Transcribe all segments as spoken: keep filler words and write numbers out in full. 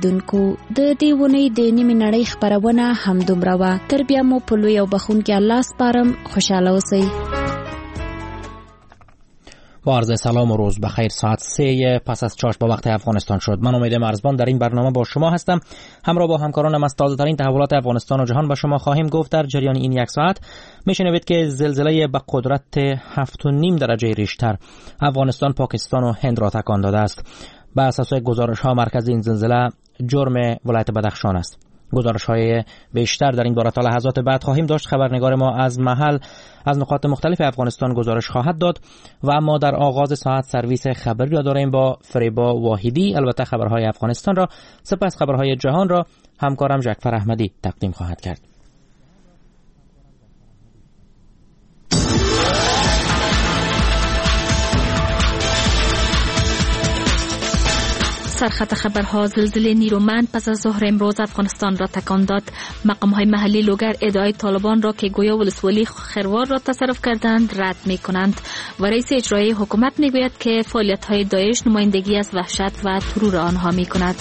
اوریدونکو د دې ونې د نیمې نړۍ خبرونه هم دومره وه. تر بیا مو په لوی او بخښونکي الله سپارم. خوشحاله اوسئ. با عرض سلام و روز بخیر. ساعت سه پس از چاش با وقت افغانستان شد. من امید مرزبان در این برنامه با شما هستم. همراه با همکارانم از تازه ترین تحولات افغانستان و جهان به شما خواهیم گفت. در جریان این یک ساعت میشنوید که زلزله با قدرت هفت و نیم درجه ریشتر افغانستان، پاکستان و هند را تکان داده است. بر اساس گزارش ها مرکز این زلزله جرم ولایت بدخشان است. گزارش های بیشتر در این باره تا لحظات بعد خواهیم داشت. خبرنگار ما از محل از نقاط مختلف افغانستان گزارش خواهد داد و اما در آغاز ساعت سرویس خبری را داریم با فریبا واحدی. البته خبرهای افغانستان را، سپس خبرهای جهان را همکارم جعفر احمدی تقدیم خواهد کرد. سرخط خبرها: زلزله نیرومند پس از ظهر امروز افغانستان را تکان داد. مقام‌های محلی لوگر ادعای طالبان را که گویا ولسوالی خروار را تصرف کردند رد می‌کنند و رئیس اجرایی حکومت می‌گوید که فعالیت‌های داعش نمایندگی از وحشت و ترور آنها می‌کند.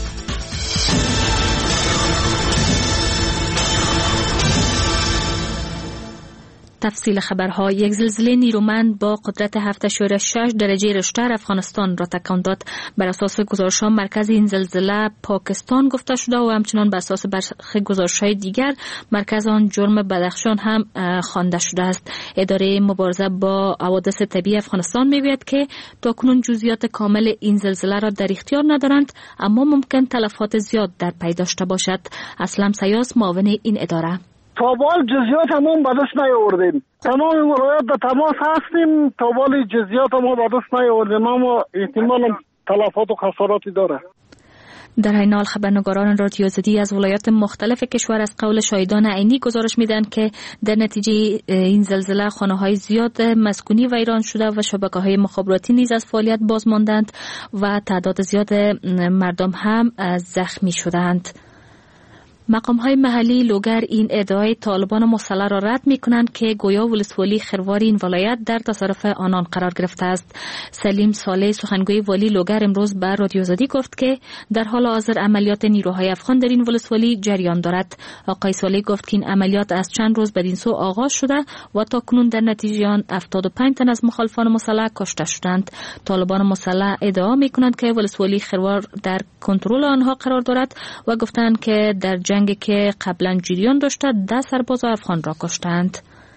تفصیل خبرها: یک زلزله نیرومند با قدرت هفت اشاریه شش درجه ریشتر افغانستان را تکان داد. بر اساس گزارش‌ها مرکز این زلزله پاکستان گفته شده و همچنان بر اساس برخی گزارش‌های دیگر مرکز آن جرم بدخشان هم خوانده شده است. اداره مبارزه با حوادث طبیعی افغانستان می‌گوید که تاکنون جزئیات کامل این زلزله را در اختیار ندارند، اما ممکن تلفات زیاد در پی داشته باشد. اسلم سیاس، معاون این اداره: تا بال جزئیات همون به دست نیاوردیم. تمام ولایات در تماس هستیم. تا بال جزئیات ما به دست نیاوردیم، اما احتمال تلفات و خساراتی داره. در این حال خبرنگاران رادیو زدی از ولایات مختلف کشور از قول شاهدان عینی گزارش میدن که در نتیجه این زلزله خانه‌های زیاد مسکونی ویران شده و شبکه‌های مخابراتی نیز از فعالیت باز ماندند و تعداد زیاد مردم هم زخمی شدند. مقام‌های محلی لوگر این ادعای طالبان مسلح را رد می‌کنند که گویا ولسوالی خروار این ولایت در تصرف آنان قرار گرفته است. سلیم صالح، سخنگوی والی لوگر، امروز به رادیو زدی گفت که در حال حاضر عملیات نیروهای افغان در این ولسوالی جریان دارد. آقای صالح گفت که این عملیات از چند روز بدین سو آغاز شده و تاکنون در نتیجه آن هفتاد و پنج تن از مخالفان مسلح کشته شدند. طالبان مسلح ادعا می‌کنند که ولسوالی خروار در کنترل آنها قرار دارد و گفتند که در جنگی که قبلا جریان داشته ده سرباز افغان را کشتند.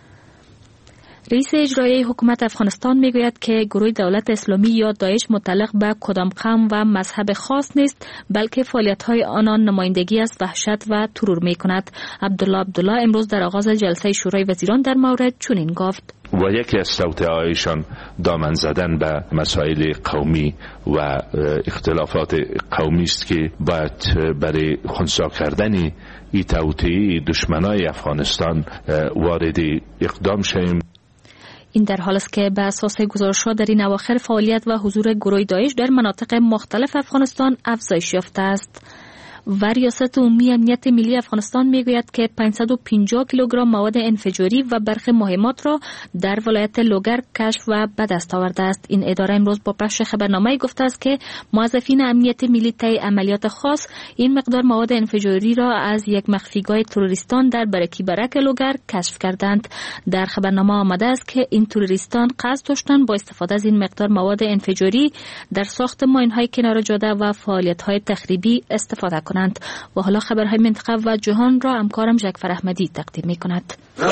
رئیس اجرایی حکومت افغانستان میگوید که گروه دولت اسلامی یا داعش متعلق به کدام قوم و مذهب خاص نیست، بلکه فعالیت‌های آنان نمایندگی از وحشت و ترور می‌کند. عبدالله عبدالله امروز در آغاز جلسه شورای وزیران در مورد چنین گفت: و یکی از توطئه‌هایشان دامن زدن به مسائل قومی و اختلافات قومی است که باید برای خنثی کردن این توطئه دشمنای افغانستان وارد اقدام شویم. این در حال است که به اساس گزارش‌ها در این اواخر فعالیت و حضور گروه داعش در مناطق مختلف افغانستان افزایش یافته است. و ریاست عمومی امنیت ملی افغانستان میگوید که پانصد و پنجاه کیلوگرم مواد انفجاری و برخی مهمات را در ولایت لوگر کشف و به دست آورده است. این اداره امروز با پخش خبرنامه گفته است که موظفین امنیت ملی طی عملیات خاص این مقدار مواد انفجاری را از یک مخفیگاه تروریستان در برکی برک لوگر کشف کردند. در خبرنامه آمده است که این تروریستان قصد داشتند با استفاده از این مقدار مواد انفجاری در ساخت ماین‌های کنار جاده و فعالیت‌های تخریبی استفاده کنند. و حالا خبرهای منطقه و جهان را همکارم جعفر احمدی تقدیم می کند.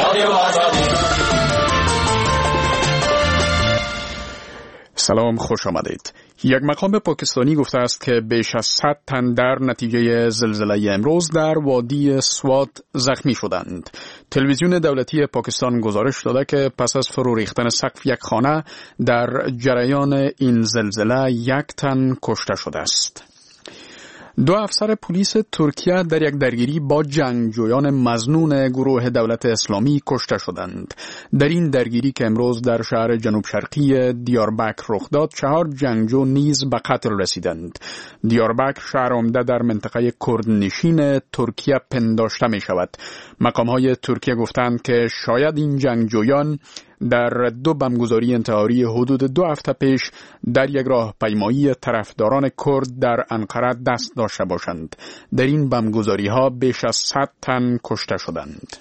سلام، خوش آمدید. یک مقام پاکستانی گفته است که بیش از صد تن در نتیجه زلزله امروز در وادی سوات زخمی شدند. تلویزیون دولتی پاکستان گزارش داده که پس از فرو ریختن سقف یک خانه در جریان این زلزله یک تن کشته شده است. دو افسر پلیس ترکیه در یک درگیری با جنگجویان مظنون گروه دولت اسلامی کشته شدند. در این درگیری که امروز در شهر جنوب شرقی دیاربکر رخ داد، چهار جنگجو نیز به قتل رسیدند. دیاربکر شهر عمده در منطقه کردنشین ترکیه پنداشته می شود. مقام‌های ترکیه گفتند که شاید این جنگجویان در دو بمبگذاری انتحاری حدود دو هفته پیش در یک راهپیمایی طرفداران کرد در انقره دست داشته باشند. در این بمبگذاری‌ها بیش از صد تن کشته شدند.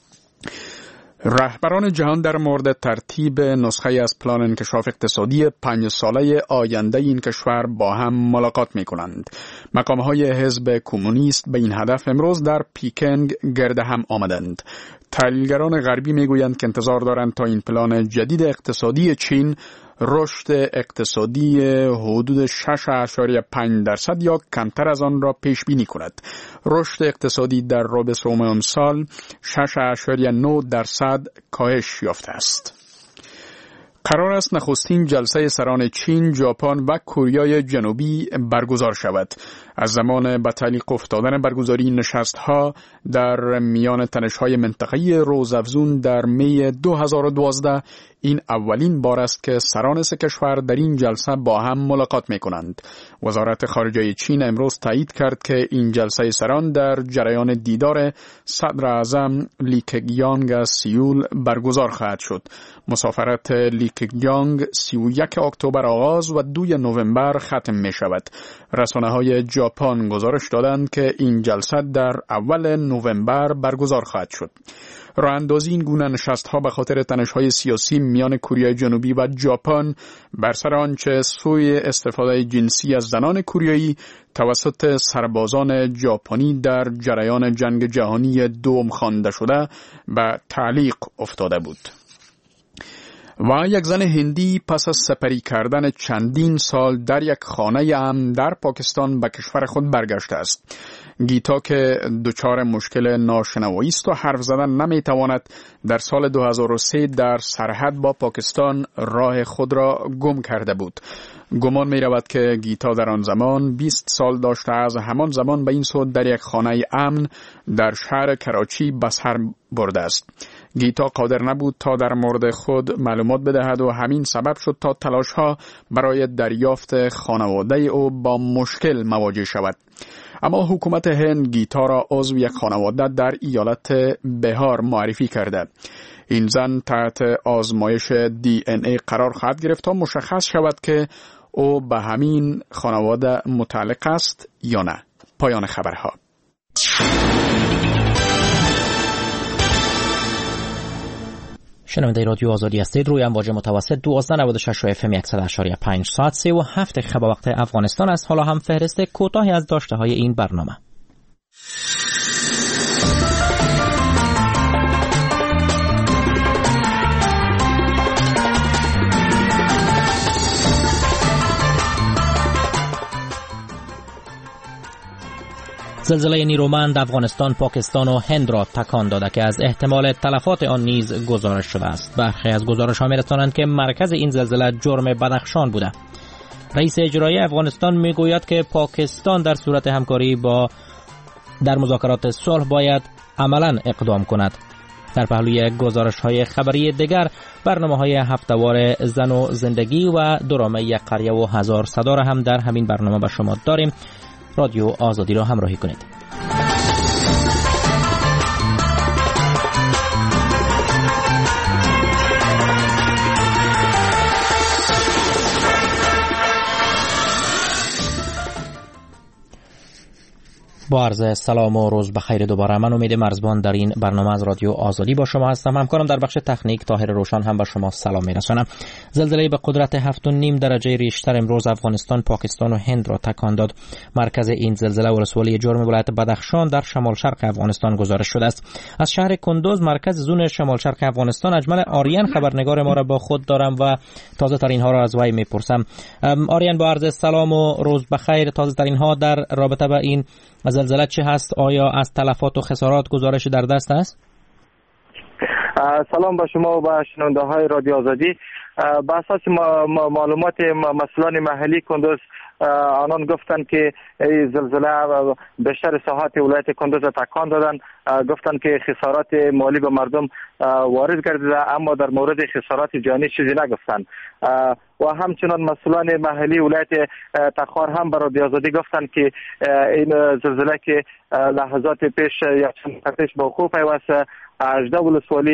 رهبران جهان در مورد ترتیب نسخه از پلان انکشاف اقتصادی پنج ساله آینده این کشور با هم ملاقات می کنند. مقامهای حزب کمونیست به این هدف امروز در پیکنگ گرد هم آمدند. تحلیلگران غربی می گویند که انتظار دارند تا این پلان جدید اقتصادی چین رشد اقتصادی حدود شش اشاریه پنج درصد یا کمتر از آن را پیش بینی کند. رشد اقتصادی در ربع سوم سال شش اشاریه نه درصد کاهش یافته است. قرار است نخستین جلسه سران چین، ژاپن و کره جنوبی برگزار شود. از زمان به تعلیق افتادن برگزاری نشست‌ها در میان تنش‌های منطقه‌ای روزافزون در می دو هزار و دوازده این اولین بار است که سران سه کشور در این جلسه با هم ملاقات می‌کنند. وزارت خارجه چین امروز تایید کرد که این جلسه سران در جریان دیدار صدر اعظم لی کگیانگ از سیول برگزار خواهد شد. مسافرت لی کگیانگ سی و یک اکتبر آغاز و دو نوامبر ختم می شود. رسانه‌های ژاپن گزارش دادند که این جلسه در اول نوامبر برگزار خواهد شد. راه اندازی این گونه نشست‌ها به خاطر تنش‌های سیاسی میان کره جنوبی و ژاپن بر سر آنچه سوی استفاده جنسی از زنان کره‌ای توسط سربازان ژاپنی در جریان جنگ جهانی دوم خوانده شده به تعلیق افتاده بود. و یک زن هندی پس از سپری کردن چندین سال در یک خانه امن در پاکستان به کشور خود برگشته است. گیتا که دچار مشکل ناشنوایی است و حرف زدن نمیتواند، در سال دو هزار و سه در سرحد با پاکستان راه خود را گم کرده بود. گمان می رود که گیتا در آن زمان بیست سال داشته، از همان زمان به این سود در یک خانه امن در شهر کراچی به سر برده است. گیتا قادر نبود تا در مورد خود معلومات بدهد و همین سبب شد تا تلاش‌ها برای دریافت خانواده او با مشکل مواجه شود. اما حکومت هند گیتا را عضو یک خانواده در ایالت بهار معرفی کرده. این زن تحت آزمایش دی ان ای قرار خواهد گرفت تا مشخص شود که او به همین خانواده متعلق است یا نه. پایان خبرها. شنونده رادیو آزادی هستید. روی امواج متوسط دوازده نود و شش و اف ام صد و هشت پنج ساعت سه و هفت خبر وقت افغانستان است. حالا هم فهرست کوتاهی از داشته های این برنامه. زلزله نیرومند افغانستان، پاکستان و هند را تکان داده که از احتمال تلفات آن نیز گزارش شده است. برخی از گزارش‌ها می‌رسانند که مرکز این زلزله جرم بدخشان بوده. رئیس اجرایی افغانستان میگوید که پاکستان در صورت همکاری با در مذاکرات صلح باید عملاً اقدام کند. در پهلوی گزارش‌های خبری دیگر، برنامه‌های هفته‌وار زن و زندگی و درامه یک قریه و هزار صدا را هم در همین برنامه به شما داریم. رادیو آزادی را همراهی کنید. با عرض سلام و روز بخیر دوباره. من امید مرزبان در این برنامه از رادیو آزادی با شما هستم. همکارم در بخش تکنیک طاهر روشن هم با شما سلام میرسانم. زلزله به قدرت هفت و نیم درجه ریشتر امروز افغانستان، پاکستان و هند را تکان داد. مرکز این زلزله ولسوالی جرم ولایت بدخشان در شمال شرق افغانستان گزارش شده است. از شهر کندوز مرکز زون شمال شرق افغانستان اجمل آریان خبرنگار ما را با خود دارم و تازه ترین ها را از وی میپرسم. آریان با عرض سلام و روز بخیر. تازه ترین ها در رابطه با این زلزله چه هست؟ آیا از تلفات و خسارات گزارش در دست است؟ سلام با شما و با شنونده های رادیو آزادی. با اساس معلومات مسئولان محلی کندوز، آنان گفتند که این زلزله بیشتر ساحات ولایت کندوز تکان دادن. گفتند که خسارات مالی به مردم وارد گردیده، اما در مورد خسارات جانی چیزی نگفتند. و همچنان مسئولان محلی ولایت تخار هم به رادیو آزادی گفتند که این زلزله که لحظات پیش یک چند پیش با خوب پیوست هجده ولسوالی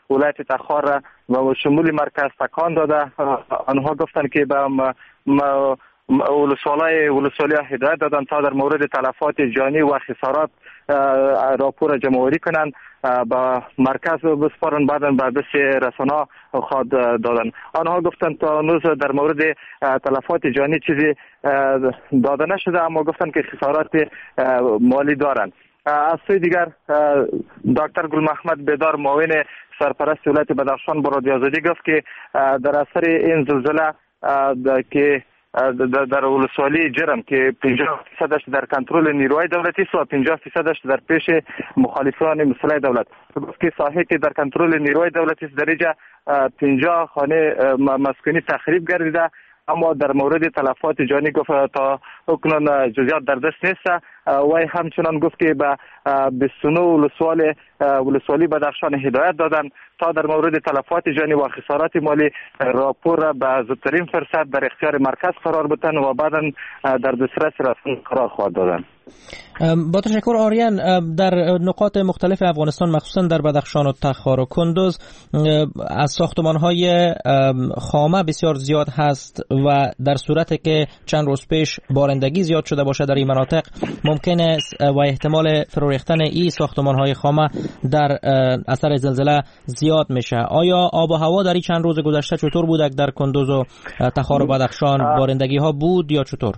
ولایت تخار و شمول مرکز تکان داده. آنها گفتند که به ولسوالای ولسوالی هدایت دادن تا در مورد تلفات جانی و خسارات راپور جمع‌آوری کنند، با مرکز بسپارن، بعداً به دست رسانه خود دادن. آنها گفتند تا هنوز در مورد تلفات جانی چیزی داده نشده، اما گفتند که خسارات مالی دارند. از سوی دیگر دکتر گل محمد بیدار معاون سرپرست ولایت بدخشان با رادیو آزادی گفت که در اثر این زلزله که در ولسوالی جرم که پنجاه فیصدش در کنترل نیروهای دولتی است و پنجاه فیصدش در پیش مخالفان مسلح دولت، گفت که ساحه که در کنترل نیروهای دولتی است در اینجا پنجاه خانه مسکونی تخریب گردیده، اما در مورد تلفات جانی گفت تا اکنون جزئیات در دست نیست. و همچنان گفت که به بیست و نه ولسوال ولسوالی بدخشان هدایت دادن تا در مورد تلفات جانی و خسارات مالی راپور را به زودترین فرصت در اختیار مرکز قرار بدن و بعدا در دسترس رسانه قرار خواهد دادن. با تشکر آریان. در نقاط مختلف افغانستان مخصوصا در بدخشان و تخار و کندوز از ساختمان‌های خامه بسیار زیاد هست و در صورتی که چند روز پیش بارندگی زیاد شده باشه در این مناطق ممکن است و احتمال فرو ریختن این ساختمان‌های خامه در اثر زلزله زیاد میشه. آیا آب و هوا در این چند روز گذشته چطور بود در کندوز و تخار و بدخشان؟ بارندگی‌ها بود یا چطور؟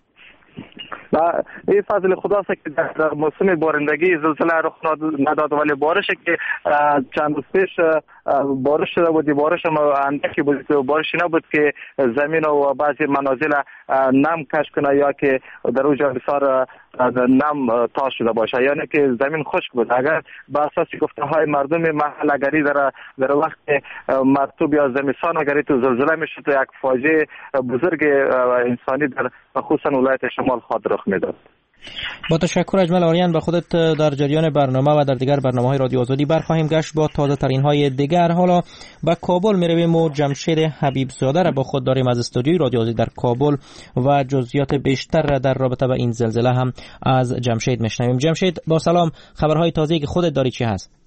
این فضل خداست که در موسم بارندگی زلزله رخ نداد، ولی بارش که چند روز پیش بارش شده بود، بارش هم اندکی بود، بارشی نبود که زمین و بعضی منازل نم کش کنه یا که در اوجا بسیار نم تا شده باشه، یعنی که زمین خشک بود. اگر به اساس گفته های مردم محل اگری در در وقت مرطوب یا زمستان اگری تو زلزله میشد، یک فاجعه بزرگ انسانی در خصوصا ولایت شمال خود رخ میداد. با تشکر اجمل آریان. با خودت در جریان برنامه و در دیگر برنامه‌های رادیو آزادی برخواهیم گشت با تازه ترین های دیگر. حالا به کابل میرویم و جمشید حبیب زاده را با خود داریم از استودیوی رادیو آزادی در کابل و جزئیات بیشتر را در رابطه با این زلزله هم از جمشید میشنویم. جمشید با سلام، خبرهای تازه‌ای که خودت داری چی هست؟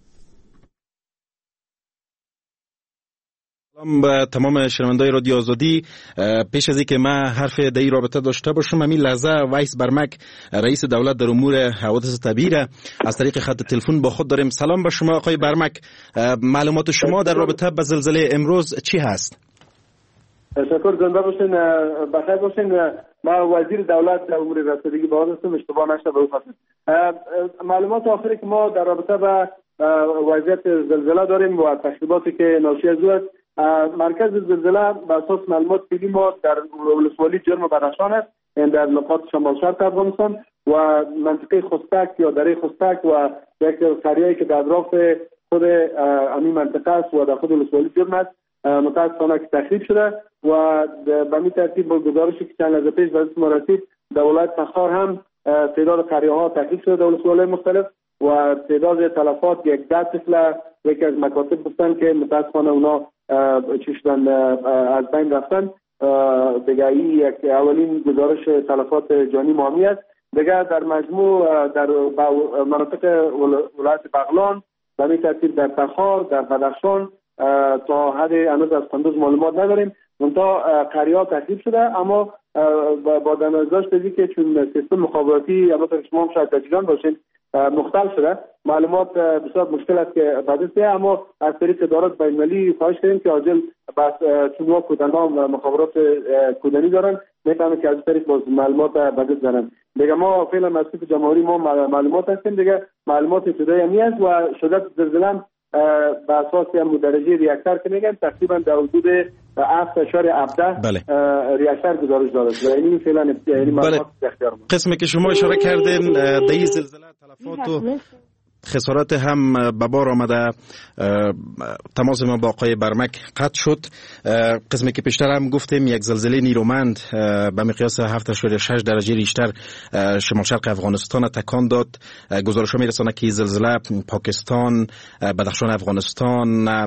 به تمام شنوندگان رادیو آزادی، پیش از اینکه من حرف در این رابطه داشته باشم، همین لحظه ویس برمک رئیس دولت در امور حوادث طبیعی را از طریق خط تلفن با خود داریم. سلام به شما آقای برمک، معلومات شما در رابطه با زلزله امروز چی هست؟ تشکر، زنده باشین، بخیر باشین. ما وزیر دولت امور رسیدگی به حادثه اشتباه نشه به وفاست. معلومات آخری که ما در رابطه با وضعیت زلزله داریم و تخریباتی که ناشی از او مرکز زلزله به اساس معلومات که ما در ولسوالی جرم بدخشان است، در نقاط شمال شرق افغانستان و منطقه خستک یا دره خستک و یک قریه‌ای که در اطراف خود همین منطقه است و در خود ولسوالی جرم است متاسفانه که تخریب شده و به این ترتیب با گزارشی که چند لحظه پیش به دست ما رسید در ولایت تخار هم تعداد قریه‌ها تخریب شده در ولسوالی مختلف و تعداد تلفات یک ده طفل یکی از مکاتب گفتن که متاسفانه اونا چی شدن از بین رفتن. دیگه این یک اولین گزارش تلفات جانی مامی است. دیگه در مجموع در مناطق ولایت بغلان به این ترتیب در تخار در بدخشان تا حد هنوز از کندوز معلومات نداریم. منتها قریه‌ها تخریب شده، اما با در نظر داشته که چون سیستم مخابراتی البته شما هم شاید تجربه باشین مختل شده، معلومات بسیار مشکل است که بدسته، اما از طریق ادارات بین‌المللی خواهش کردیم که عاجل بس چون وا کودندان و مخابرات کودنی دارن میتونه که از طریق باز معلومات بدست دارن. دیگه ما فعلا مسئول جمهوری ما معلومات هستیم، دیگه معلومات ابتدایی همی است و شدت زلزله به اساس هم درجه ریاکتر که میگن تقریبا در حدود هفت اشاره هفده ریاکتر گزارش داده شده. یعنی فعلا یعنی معلومات اختیار ما. قسمی که شما اشاره کردین در این زلزله تلفات و خسارات هم به بار آمده. تماس ما با آقای برمک قطع شد. قسمی که پیشتر هم گفتیم یک زلزله نیرومند به مقیاس هفت اشاره شش درجه ریشتر شمال شرق افغانستان تکان داد. گزارش ها میرسانه که زلزله پاکستان، بدخشان افغانستان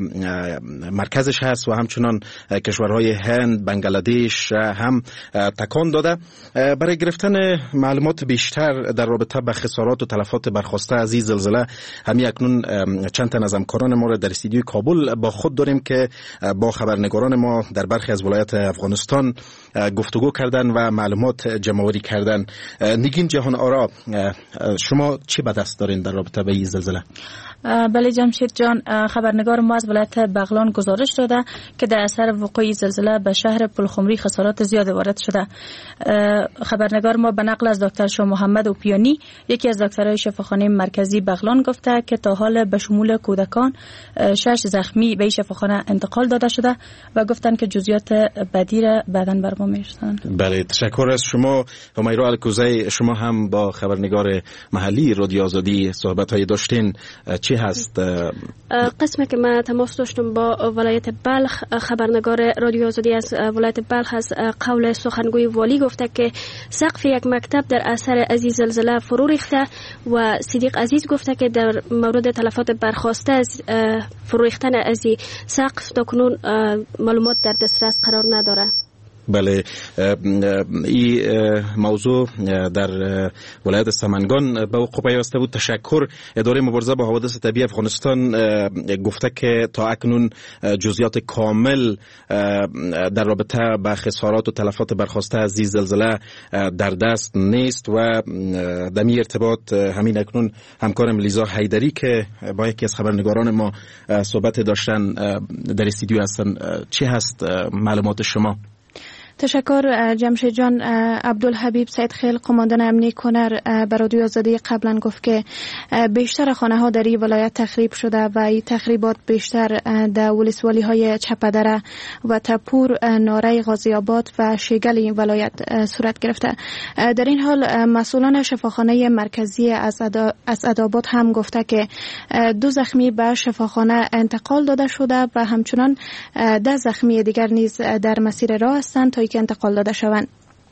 مرکزش هست و همچنان کشورهای هند، بنگلادش هم تکان داده. برای گرفتن معلومات بیشتر در رابطه با خسارات و تلفات برخواسته از این زلزله و همین اکنون چند تن از همکاران ما را در استودیوی کابل با خود داریم که با خبرنگاران ما در برخی از ولایات افغانستان گفتگو کردن و معلومات جمع‌آوری کردن. نگین جهان آرا، شما چی به دست دارین در رابطه با این زلزله؟ بله جمشید جان، خبرنگار ما از ولایت بغلان گزارش داده که در اثر وقوع زلزله به شهر پلخمری خسارات زیاد وارد شده. خبرنگار ما به نقل از دکتر شاه محمد اوپیانی، یکی از دکترهای شفاخانه مرکزی بغلان، گفته که تا حال به شمول کودکان شش زخمی به شفاخانه انتقال داده شده و گفتن که جزئیات بعدی را بعداً برپا می‌شوند. بله، تشکر از شما. همیرا الکوزی، شما هم با خبرنگار محلی رادیو آزادی صحبت‌های داشتین. چی هست؟ قسمی که من تماس داشتم با ولایت بلخ، خبرنگار رادیو آزادی از ولایت بلخ از قول سخنگوی والی گفته که سقف یک مکتب در اثر از زلزله فرو ریخته و صدیق عزیز گفته که در مورد تلفات برخاسته از فرو ریختن از سقف تاکنون معلومات در دسترس قرار نداره. بله، این موضوع در ولایت سمنگان به وقوع پیوسته بود. تشکر. اداره مبارزه با حوادث طبیعی افغانستان گفته که تا اکنون جزئیات کامل در رابطه با خسارات و تلفات برخاسته از این زلزله در دست نیست و در این ارتباط همین اکنون همکارم لیزا حیدری که با یکی از خبرنگاران ما صحبت داشتن در استودیو هستن. چی هست معلومات شما؟ تشکر جمشید جان. عبدالحبیب سید خیل، قماندان امنی کنر، به رادیو آزادی قبلا گفت که بیشتر خانه ها در این ولایت تخریب شده و این تخریبات بیشتر در ولسوالی های چپدره و تپور، ناره، غازی آباد و شیگل این ولایت صورت گرفته. در این حال مسئولان شفاخانه مرکزی از اداباد هم گفته که دو زخمی به شفاخانه انتقال داده شده و همچنان ده زخمی دیگر نیز در مسیر راه هستند تا که انتقال داده شوند.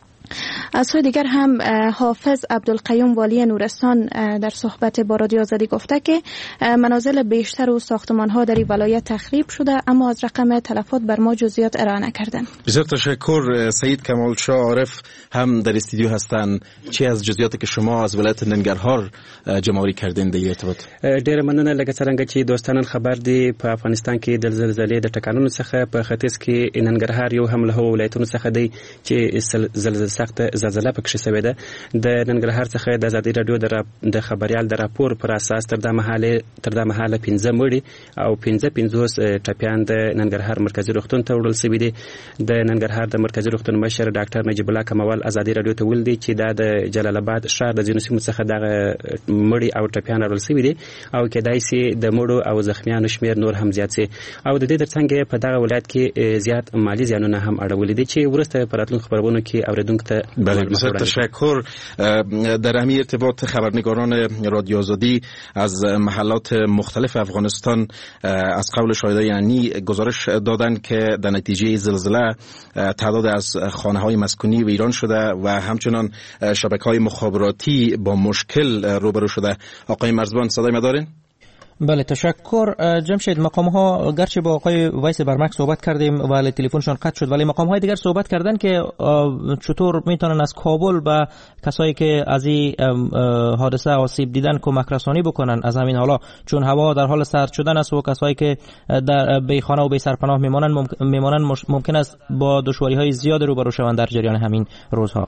از سوی دیگر هم حافظ عبدالقیوم والی نورستان در صحبت با رادیو آزادی گفته که منازل بیشتر و ساختمان ها در این ولایت تخریب شده، اما از رقم تلفات بر ما جزئیات ارائه نکردن. بسیار تشکر. سید کمال شاه عارف هم در استودیو هستن. چی از جزئیاتی که شما از ولایت ننګرهار جمع‌آوری کردین د ارتباط؟ ډېر مننه. لکه څنګه چې دوستانان خبر دي، په افغانستان کې د زلزلې د ټکانونو څخه په ختیځ کې ننګرهار یو هم له ولایتونو څخه دی چې زلزلې سخت زلزله پکې شوې ده. د ننګرهار څخه د ازادي رادیو د خبريال د راپور پر اساس تر د محله تر د محله پنځه مړي او پنځه پنځوس ټپيان د ننګرهار مرکزی روغتون ته وړل شوي دي. د ننګرهار د مرکزی روغتون مشر ډاکټر نجیب الله کمال ازادي رادیو ته ویل دي چې دا د جلال آباد شهر د ځینو سیمو څخه د مړي او ټپيان وړل شوي دي او کېدای شي د مړو او زخمیانو شمیر نور هم زیات شي او د دې ترڅنګ په دغه ولایت کې زیات مالی زیانونه هم اړولې دي چې ورسته په راتلونکو خبرونو کې اوریدونکو ته. بله، بسیار تشکر. در همین ارتباط خبرنگاران رادیو آزادی از محلات مختلف افغانستان از قول شاهدای یعنی گزارش دادند که در نتیجه زلزله تعداد از خانه‌های مسکونی ویران شده و همچنان شبکه‌های مخابراتی با مشکل روبرو شده. آقای مرزبان صدای ما دارین؟ بله، تشکر. جمشید، مقام ها گرچه با آقای ویس برمک صحبت کردیم ولی تلفنشون قطع شد، ولی مقام های دیگر صحبت کردن که چطور میتونن از کابل به کسایی که از این حادثه آسیب دیدن کمک رسانی بکنن از همین حالا، چون هوا در حال سرد شدن است و کسایی که در بی خانه و بی سرپناه میمانن میمانن ممکن است با دشواری های زیاد روبرو شوند در جریان همین روزها.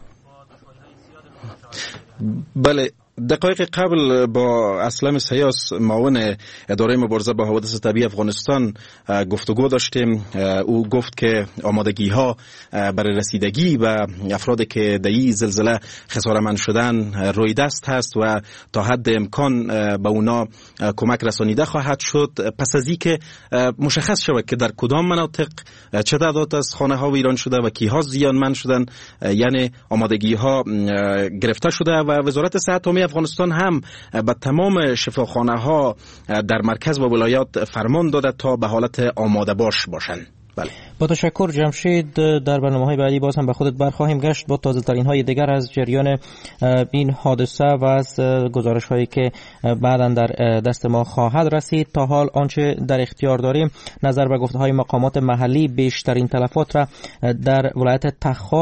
بله، دقایق قبل با اسلم سیاس معاون اداره مبارزه با حوادث طبیعی افغانستان گفتگو داشتیم. او گفت که آمادگی ها برای رسیدگی و افرادی که در این زلزله خساره‌مند شدن روی دست هست و تا حد امکان به اونا کمک رسانیده خواهد شد. پس از اینکه مشخص شود که در کدام مناطق چه تعداد از خانه ها ویران شده و کیها زیانمند شدن، یعنی آمادگی ها گرفته شده و وزارت صحت عامه افغانستان هم به تمام شفاخانه ها در مرکز و ولایات فرمان داده تا به حالت آماده باش باشند. بله. با تشکر جمشید. در برنامه‌های بعدی باز هم به خودت برخواهیم گشت با تازه ترین های دیگر از جریان این حادثه و از گزارش هایی که بعداً در دست ما خواهد رسید. تا حال آنچه در اختیار داریم نظر به گفته های مقامات محلی بیشترین تلفات را در ولایت تخار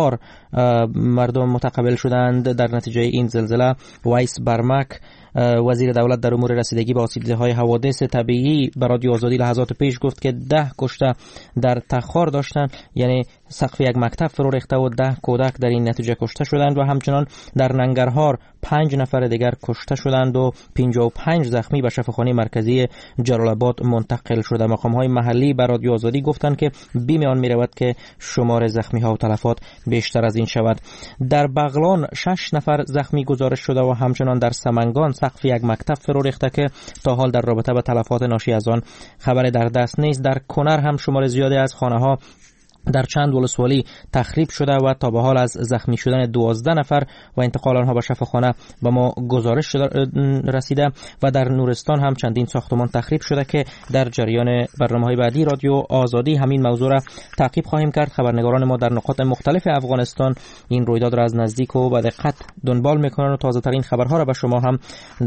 مردم متقبل شدند. در نتیجه این زلزله وایس برمک وزیر دولت در امور رسیدگی به آسیب‌زده‌های حوادث طبیعی به رادیو آزادی لحظات پیش گفت که ده کشته در تخار داشتند، یعنی سقف یک مکتب فرو ریخته و ده کودک در این نتیجه کشته شدند و همچنان در ننگرهار پنج نفر دیگر کشته شدند و پنجاه و پنج زخمی به شفاخانه مرکزی جلال آباد منتقل شده. مقام‌های محلی به رادیو آزادی گفتند که بیم آن می‌رود که شمار زخمی‌ها و تلفات بیشتر از این شود. در بغلان شش نفر زخمی گزارش شده و همچنان در سمنگان سقف یک مکتب فرو ریخته که تا حال در رابطه با تلفات ناشی از آن خبر در دست نیست. در کنر هم شمار زیادی از خانه‌ها در چند ولسوالی تخریب شده و تا به حال از زخمی شدن دوازده نفر و انتقال آنها به شفاخانه به ما گزارش رسیده و در نورستان هم چندین ساختمان تخریب شده که در جریان برنامه‌های بعدی رادیو آزادی همین موضوع را تعقیب خواهیم کرد. خبرنگاران ما در نقاط مختلف افغانستان این رویداد را از نزدیک و با دقت دنبال میکنند و تازه ترین خبرها را به شما هم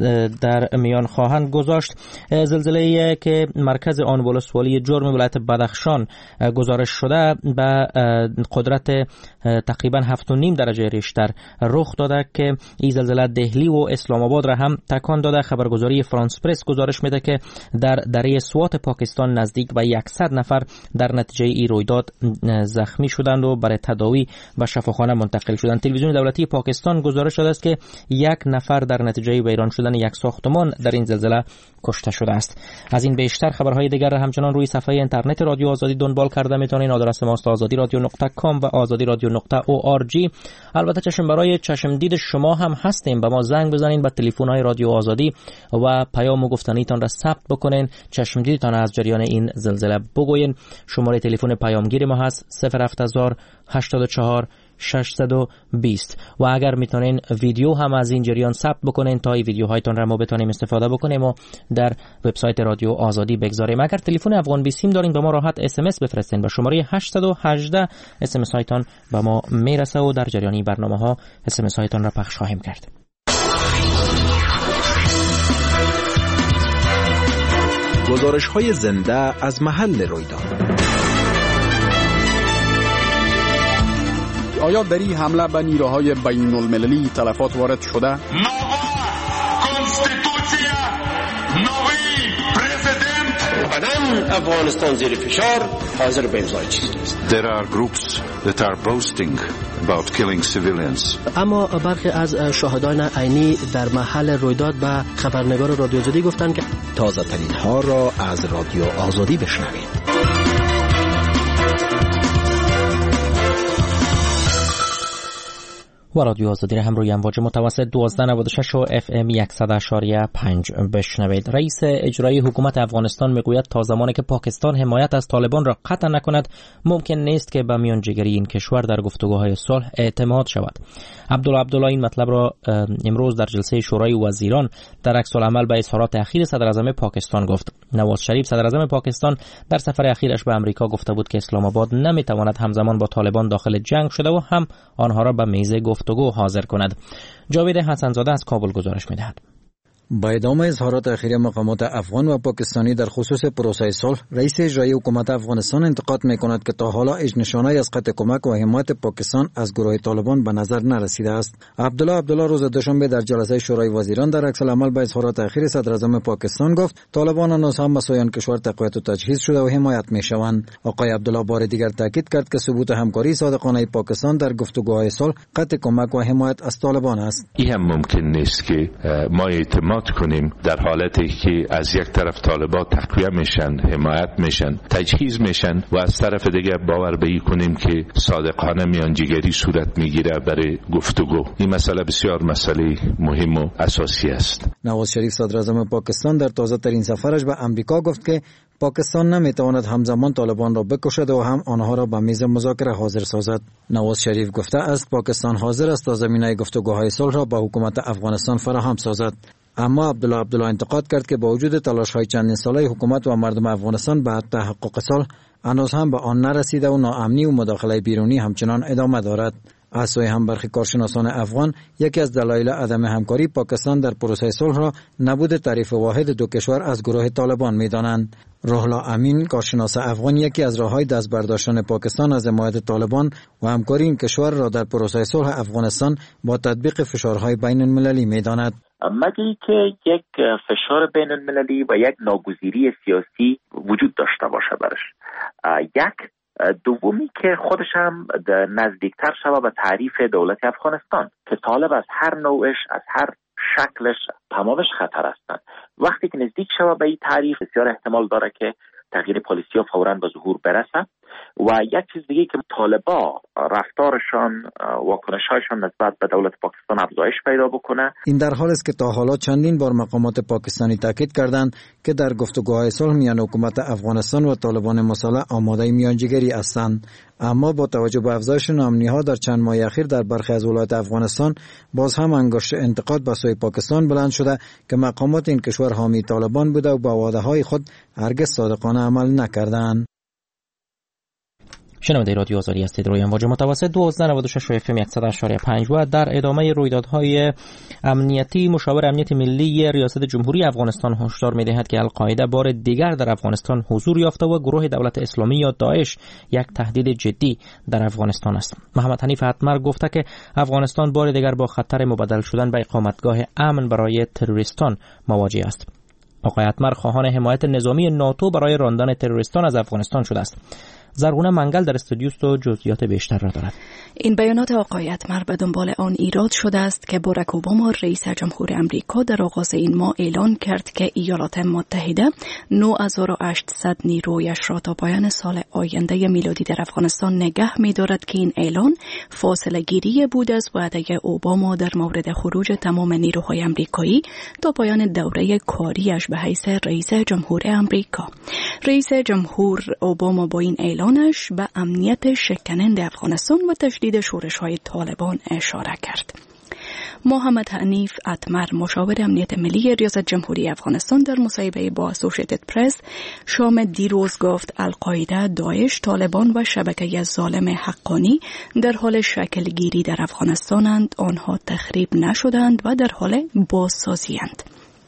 در میان خواهند گذاشت. زلزله‌ای که مرکز آن ولسوالی جرم ولایت بدخشان گزارش شده به قدرت تقریبا هفت و نیم درجه ریشتر رخ داده که این زلزله دهلی و اسلام آباد را هم تکان داده. خبرگزاری فرانس پرس گزارش میده که در دره سوات پاکستان نزدیک به صد نفر در نتیجه این رویداد زخمی شدند و برای تداوی به شفاخانه منتقل شدند. تلویزیون دولتی پاکستان گزارش داده است که یک نفر در نتیجه ویران شدن یک ساختمان در این زلزله کشته شده است. از این بیشتر خبرهای دیگر را همچنان روی صفحه اینترنت رادیو آزادی دنبال کرده میتونید. آدرس ما آزادی رادیو نقطه کام و آزادی رادیو نقطه او آر جی. البته چشم برای چشم دید شما هم هستیم. به ما زنگ بزنین به تلفن های رادیو آزادی و پیام و گفتنیتان را ثبت بکنین. چشم دیدتان از جریان این زلزله بگوین. شماره تلفن پیامگیر ما هست صفر هفت هزار هشتاد و چهار ششصد و بیست و اگر میتونین ویدیو هم از این جریان ثبت بکنین تا این ویدیوهایتون را ما بتونیم استفاده بکنیم و در وبسایت رادیو آزادی بگذاریم. اگر تلفن افغان بیسیم دارین به ما راحت اس ام اس بفرستین به شماره هشتصد و هجده. اس ام اس هایتون به ما میرسه و در جریان برنامه ها اس ام اس هایتون را پخش خواهیم کرد. گزارش های زنده از محل رویداد. آیا در این حمله به نیروهای بین المللی تلفات وارد شده؟ نووا کنستیتوسیا، نوی پرزیدنت. بدن افغانستان زیر فشار حاضر به امضای چیزی نیست. There are groups that are boasting about killing civilians. اما برخی از شاهدان عینی در محل رویداد به خبرنگار رادیو آزادی گفتند که تازه ترین ها را از رادیو آزادی بشنوید. و رادیو آزادی را هم روی امواج متوسط دوازده نود و شش و اف ام صد و پنج بشنوید. رئیس اجرایی حکومت افغانستان میگوید تا زمانی که پاکستان حمایت از طالبان را قطع نکند ممکن نیست که به میانجیگری این کشور در گفتگوهای صلح اعتماد شود. عبدالله عبدالله این مطلب را امروز در جلسه شورای وزیران در عکس العمل به اظهارات اخیر صدر اعظم پاکستان گفت. نواز شریف صدر اعظم پاکستان در سفر اخیرش به آمریکا گفته بود که اسلام آباد نمیتواند همزمان با طالبان داخل جنگ شده و هم آنها را به میز گفتگو حاضر کند. جاوید حسنزاده از کابل گزارش می‌دهد. با ادامه اظهارات اخیر مقامات افغان و پاکستانی در خصوص پروسه صلح، رئیس اجرایی حکومت افغانستان انتقاد می‌کند که تا حالا هیچ نشانه‌ای از قطع کمک و حمایت پاکستان از گروه طالبان به نظر نرسیده است. عبدالله عبدالله روز دوشنبه در جلسه شورای وزیران در عکس العمل به اظهارات اخیر صدر اعظم پاکستان گفت طالبان هنوز هم به سویان کشور تقویت و تجهیز شده و حمایت می‌شوند. آقای عبدالله بار دیگر تاکید کرد که ثبوت همکاری صادقانه پاکستان در گفتگوهای صلح قطع کمک و حمایت از طالبان است. این هم ممکن نیست که ما اعتماد کنیم در حالتی که از یک طرف طالبان تقویه میشن، حمایت میشن، تجهیز میشن و از طرف دیگه باور به این کنیم که صادقانه میانجیگری صورت میگیره برای گفتگو. این مسئله بسیار مسئله مهم و اساسی است. نواز شریف صدر اعظم پاکستان در تازه ترین سفرش به آمریکا گفت که پاکستان نمیتواند همزمان طالبان را بکشد و هم آنها را به میز مذاکره حاضر سازد. نواز شریف گفته است پاکستان حاضر است تا زمینه گفتگوهای صلح را با حکومت افغانستان فراهم سازد. اما عبدالله عبدالله انتقاد کرد که با وجود تلاش‌های چندین ساله حکومت و مردم افغانستان به تحقق صلح هنوز هم به آن نرسیده و ناامنی و مداخله بیرونی همچنان ادامه دارد. از سوی هم برخی کارشناسان افغان یکی از دلایل عدم همکاری پاکستان در پروسه صلح را نبود تعریف واحد دو کشور از گروه طالبان می‌دانند. روحلا امین، کارشناس افغان، یکی از راه‌های دست برداشتن پاکستان از حمایت طالبان و همکاری این کشور را در پروسه صلح افغانستان با تطبیق فشارهای بین المللی می‌داند. مگه ای که یک فشار بین المللی و یک ناگزیری سیاسی وجود داشته باشه برش. یک دومی که خودش هم نزدیکتر شود به تعریف دولت افغانستان که طالب از هر نوعش، از هر شکلش تمامش خطر هستند. وقتی که نزدیک شود به این تعریف بسیار احتمال داره که تغییر پالیسی ها فوراً به ظهور برسه. و یک چیز دیگه که طالبا رفتارشان، واکنش‌هایشان نسبت به دولت پاکستان افزایش پیدا بکنه. این در حالی است که تا حالا چندین بار مقامات پاکستانی تاکید کردند که در گفتگوهای صلح میان حکومت افغانستان و طالبان مسلح آماده میانجیگری هستند، اما با توجه به افزایش ناامنی‌ها در چند ماه اخیر در برخی از ولایات افغانستان باز هم انگشت انتقاد به سوی پاکستان بلند شده که مقامات این کشور حامی طالبان بوده و با وعده‌های خود هرگز صادقانه عمل نکردند. شنونده رادیو آزادی هستید. روی امواج متوسط دوازده نود و شش و اف ام صد و هشت و پنج و در ادامه رویدادهای امنیتی، مشاور امنیت ملی ریاست جمهوری افغانستان هشدار می‌دهد که القاعده بار دیگر در افغانستان حضور یافته و گروه دولت اسلامی یا داعش یک تهدید جدی در افغانستان است. محمد حنیف اتمر گفته که افغانستان بار دیگر با خطر مبدل شدن به اقامتگاه امن برای تروریستان مواجه است. آقای اتمر خواهان حمایت نظامی ناتو برای راندن تروریستان از افغانستان شده است. زرغونه منگل در استودیوست و جزئیات بیشتر را دارد. این بیانات آقای اتمر به دنبال آن ایراد شده است که باراک اوباما رئیس جمهور امریکا در آغاز این ماه اعلان کرد که ایالات متحده نه هزار و هشتصد نیرویش را تا پایان سال آینده میلادی در افغانستان نگه می‌دارد که این اعلان فاصله گیری بود از وعده اوباما در مورد خروج تمام نیروهای امریکایی تا پایان دوره کاریش به حیث رئیس جمهور امریکا. رئیس جمهور اوباما با این اعلان آنش به امنیت شکننده افغانستان و تشدید شورش‌های طالبان اشاره کرد. محمد حنیف اتمر، مشاور امنیت ملی ریاست جمهوری افغانستان، در مصاحبه با اسوسییتد پرس شام دیروز گفت القاعده، داعش، طالبان و شبکه ظالم حقانی در حال شکل گیری در افغانستانند. آنها تخریب نشدند و در حال بازسازی‌اند.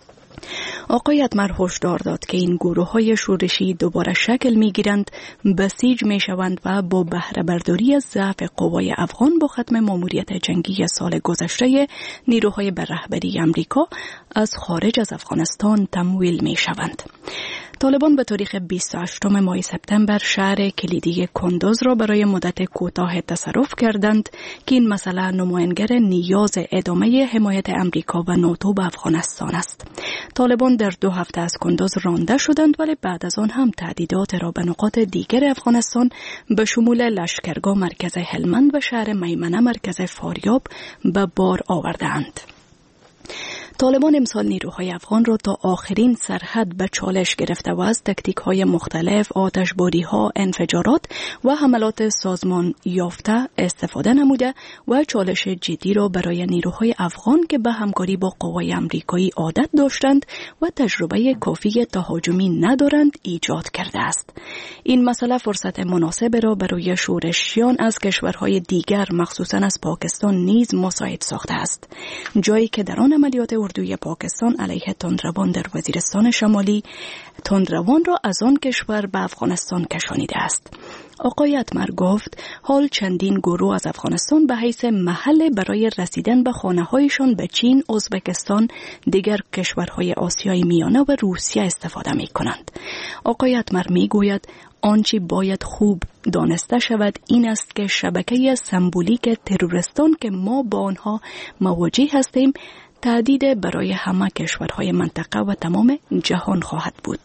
آقای اتمر هشدار داد که این گروه‌های شورشی دوباره شکل می‌گیرند، بسیج می‌شوند و با بهره برداری از ضعف قوای افغان با ختم ماموریت جنگی سال گذشته نیروهای به رهبری امریکا از خارج از افغانستان تمویل می‌شوند. طالبان به تاریخ بیست و هشتم ماه سپتامبر شهر کلیدی کندوز را برای مدت کوتاه تصرف کردند که این مسئله نمایانگر نیاز ادامه حمایت امریکا و ناتو به افغانستان است. طالبان در دو هفته از کندوز رانده شدند، ولی بعد از آن هم تهدیدات را به نقاط دیگر افغانستان به شمول لشکرگاه مرکز هلمند و شهر میمنه مرکز فاریاب به بار آوردند. طالبان امسال نیروهای افغان را تا آخرین سرحد به چالش گرفته و از تکتیک‌های مختلف، آتشباری‌ها، انفجارات و حملات سازمان یافته استفاده نموده و چالش جدی را برای نیروهای افغان که به همکاری با قوای امریکایی عادت داشتند و تجربه کافی تهاجمی ندارند ایجاد کرده است. این مسئله فرصت مناسب را برای شورشیان از کشورهای دیگر، مخصوصاً از پاکستان نیز مساعد ساخته است، جایی که در آن عملیات اردوی پاکستان علیه تندروان در وزیرستان شمالی تندروان را از آن کشور به افغانستان کشانیده است. آقای اتمر گفت حال چندین گروه از افغانستان به حیث محل برای رسیدن به خانه‌هایشان به چین، ازبکستان، دیگر کشورهای آسیای میانه و روسیه استفاده می کنند. آقای اتمر می گوید آنچه باید خوب دانسته شود این است که شبکه سمبولیک تروریستان که ما با آنها مواجه هستیم تهدید برای همه کشورهای منطقه و تمام جهان خواهد بود.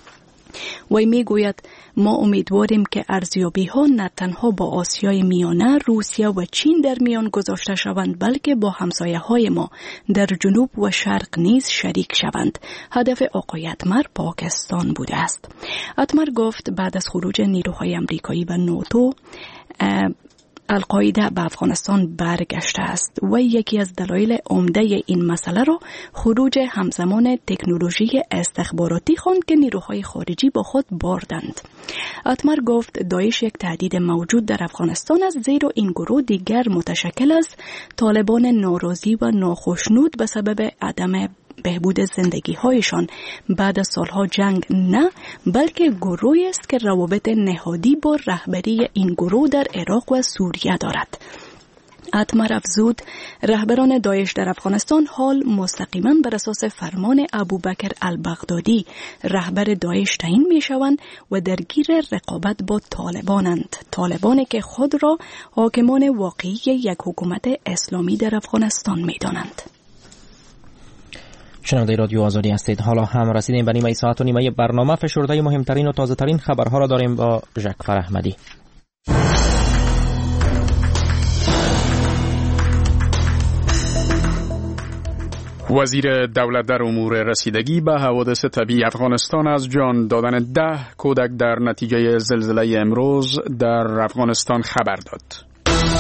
وی می گوید ما امیدواریم که ارزیابی ها نه تنها با آسیای میانه، روسیه و چین در میان گذاشته شوند، بلکه با همسایه های ما در جنوب و شرق نیز شریک شوند. هدف آقای اتمر پاکستان بوده است. اتمر گفت بعد از خروج نیروهای امریکایی و ناتو القاعده به افغانستان برگشته است و یکی از دلایل عمده این مسئله را خروج همزمان تکنولوژی استخباراتی خواند که نیروهای خارجی با خود بردند. اتمر گفت داعش یک تهدید موجود در افغانستان است، زیرا این گروه دیگر متشکل از طالبان ناراضی و ناخشنود به سبب عدم بهبود زندگی هایشان بعد از سالها جنگ نه، بلکه گروهی است که روابط نهادی با رهبری این گروه در عراق و سوریه دارد. اتمر افزود رهبران داعش در افغانستان حال مستقیما بر اساس فرمان ابوبکر البغدادی رهبر داعش تعیین می شوند و درگیر رقابت با طالبانند، طالبانی که خود را حاکمان واقعی یک حکومت اسلامی در افغانستان می دانند. شنونده رادیو آزادی هستید. حالا هم رسیدیم به نیمه ساعت و نیمه برنامه. فشرده مهمترین و تازه ترین خبرها را داریم با ژکفر احمدی. وزیر دولت در امور رسیدگی به حوادث طبیعی افغانستان از جان دادن ده کودک در نتیجه زلزله امروز در افغانستان خبر داد.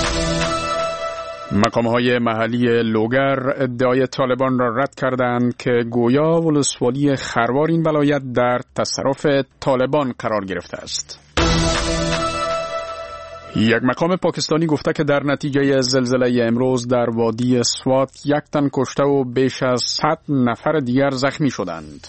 مقام‌های محلی لوگر ادعای طالبان را رد کردند که گویا ولسوالی خروار این ولایت در تصرف طالبان قرار گرفته است. یک مقام پاکستانی گفته که در نتیجه زلزله امروز در وادی سوات یک تن کشته و بیش از صد نفر دیگر زخمی شدند.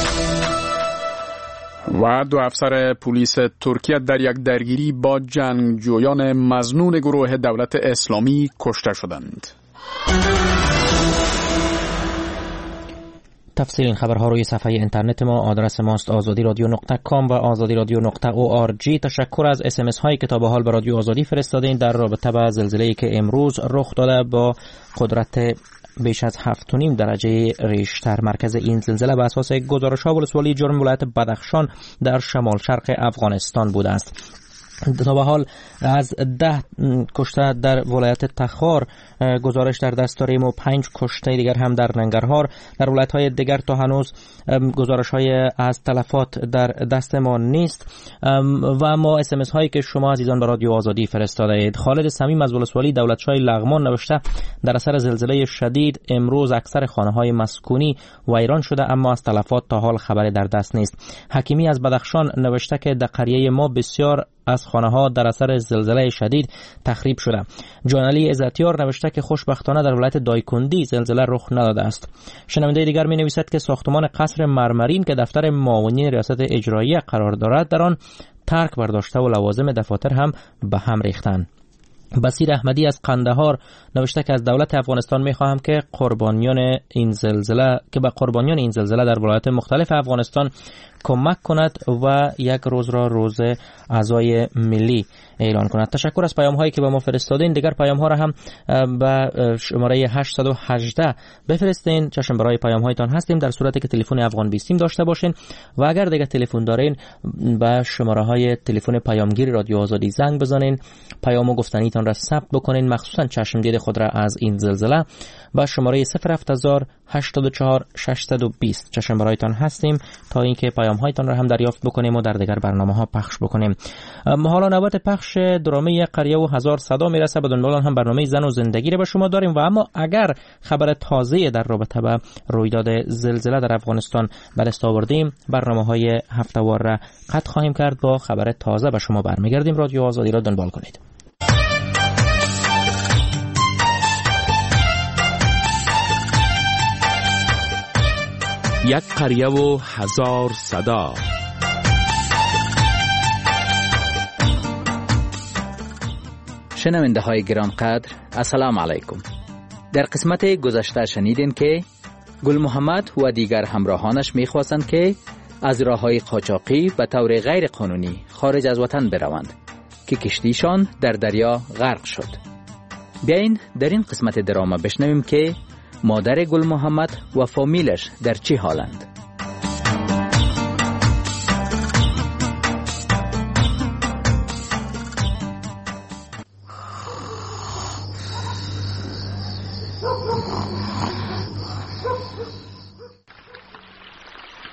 و دو افسر پلیس ترکیه در یک درگیری با جنگجویان مظنون گروه دولت اسلامی کشته شدند. تفصیل این خبرها روی صفحه اینترنت ما. آدرس ماست آزادی رادیو نقطه کام و آزادی رادیو نقطه او آر جی. تشکر از اس ام اس هایی که تا به حال به رادیو آزادی فرستادین در رابطه با زلزله‌ای که امروز رخ داده با قدرت بیش از هفت و نیم درجه ریشتر. مرکز این زلزله به اساس گزارش‌ها ولسوالی جرم ولایت بدخشان در شمال شرق افغانستان بوده است. تا به حال از ده کشته در ولایت تخار گزارش در دست داریم و پنج کشته دیگر هم در ننگرهار. در ولایت‌های دیگر تا هنوز گزارش‌های از تلفات در دست ما نیست و ما اس ام اس هایی که شما عزیزان به رادیو آزادی فرستاده اید. خالد صمیم از ولسوالی دولتشاه لغمان نوشته در اثر زلزله شدید امروز اکثر خانه‌های مسکونی ویران شده اما از تلفات تا حال خبری در دست نیست. حکیمی از بدخشان نوشته که در قریه ما بسیار از خانه‌ها در اثر زلزله شدید تخریب شده. جانعلی عزتیار نوشته که خوشبختانه در ولایت دایکندی زلزله رخ نداده است. شنونده دیگر می نویسد که ساختمان قصر مرمرین که دفتر معاونین ریاست اجراییه قرار دارد در آن ترک برداشته و لوازم دفاتر هم به هم ریختند. بصیر احمدی از قندهار نوشته که از دولت افغانستان می‌خواهم که قربانیان این زلزله که به قربانیان این زلزله در ولایات مختلف افغانستان کمک کند و یک روز را روز عزای ملی اعلان کند. تشکر از پیام هایی که به ما فرستادین. دیگر پیام ها را هم به شماره هشت یک هشت بفرستین. چشم برای پیام هایتان هستیم در صورتی که تلفن افغان بیستیم داشته باشین و اگر دیگر تلفن دارین به شماره های تلفن پیامگیر رادیو آزادی زنگ بزنین، پیام و گفتنیتان را ثبت بکنین، مخصوصا چشم دید خود را از این زلزله با شماره صفر هفت صفر هشتاد و چهار ششصد و بیست. چشم برایتان هستیم تا اینکه پیام هایتان را هم دریافت بکنیم و در دیگر برنامه ها پخش بکنیم. حالا نوبت پخش درامه قریه و هزار صدا میرسه. به دنبال آن هم برنامه زن و زندگی را به شما داریم و اما اگر خبر تازه در رابطه با رویداد زلزله در افغانستان به دست آوردیم، برنامه های هفته‌وار را قطع خواهیم کرد. با خبر تازه به شما برمیگردیم. رادیو آزادی را دنبال کنید. یک قریه و هزار صدا. شنونده های گرانقدر، السلام علیکم. در قسمت گذشته شنیدین که گل محمد و دیگر همراهانش میخواستند که از راههای قاچاقی به طور غیر قانونی خارج از وطن بروند که کشتیشان در دریا غرق شد. بیاین در این قسمت دراما بشنویم که مادر گل محمد و فامیلش در چه حالند.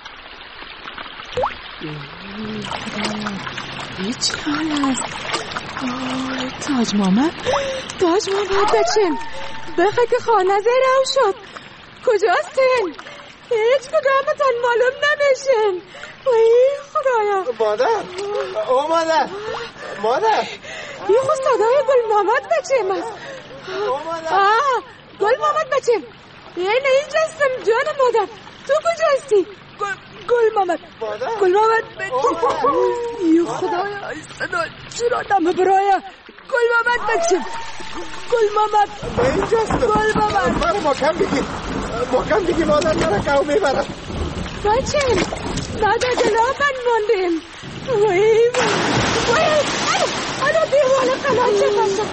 این چه حال است؟ تاج محمد تاج محمد بچم بخه که خانه زیرو شد. کجاستین؟ هیچ کدامتان معلوم نمیشین. وای خدایا. مادر او مادر مادر یه خود صدای گل محمد بچم است. آه گل محمد بچم یعنی اینجاستم جان مادر. تو کجاستی؟ گل محمد گل محمد بچم. یه خدایا ای صدا چرا دم برایا. گل محمد بچم گل محمد اینجاستم. گل محمد مرا محکم بگی محکم بگی مادر مرا کهو میبرم. بچم ما در جلابن موندیم. وای وای انا دیوانه قناچه باشم.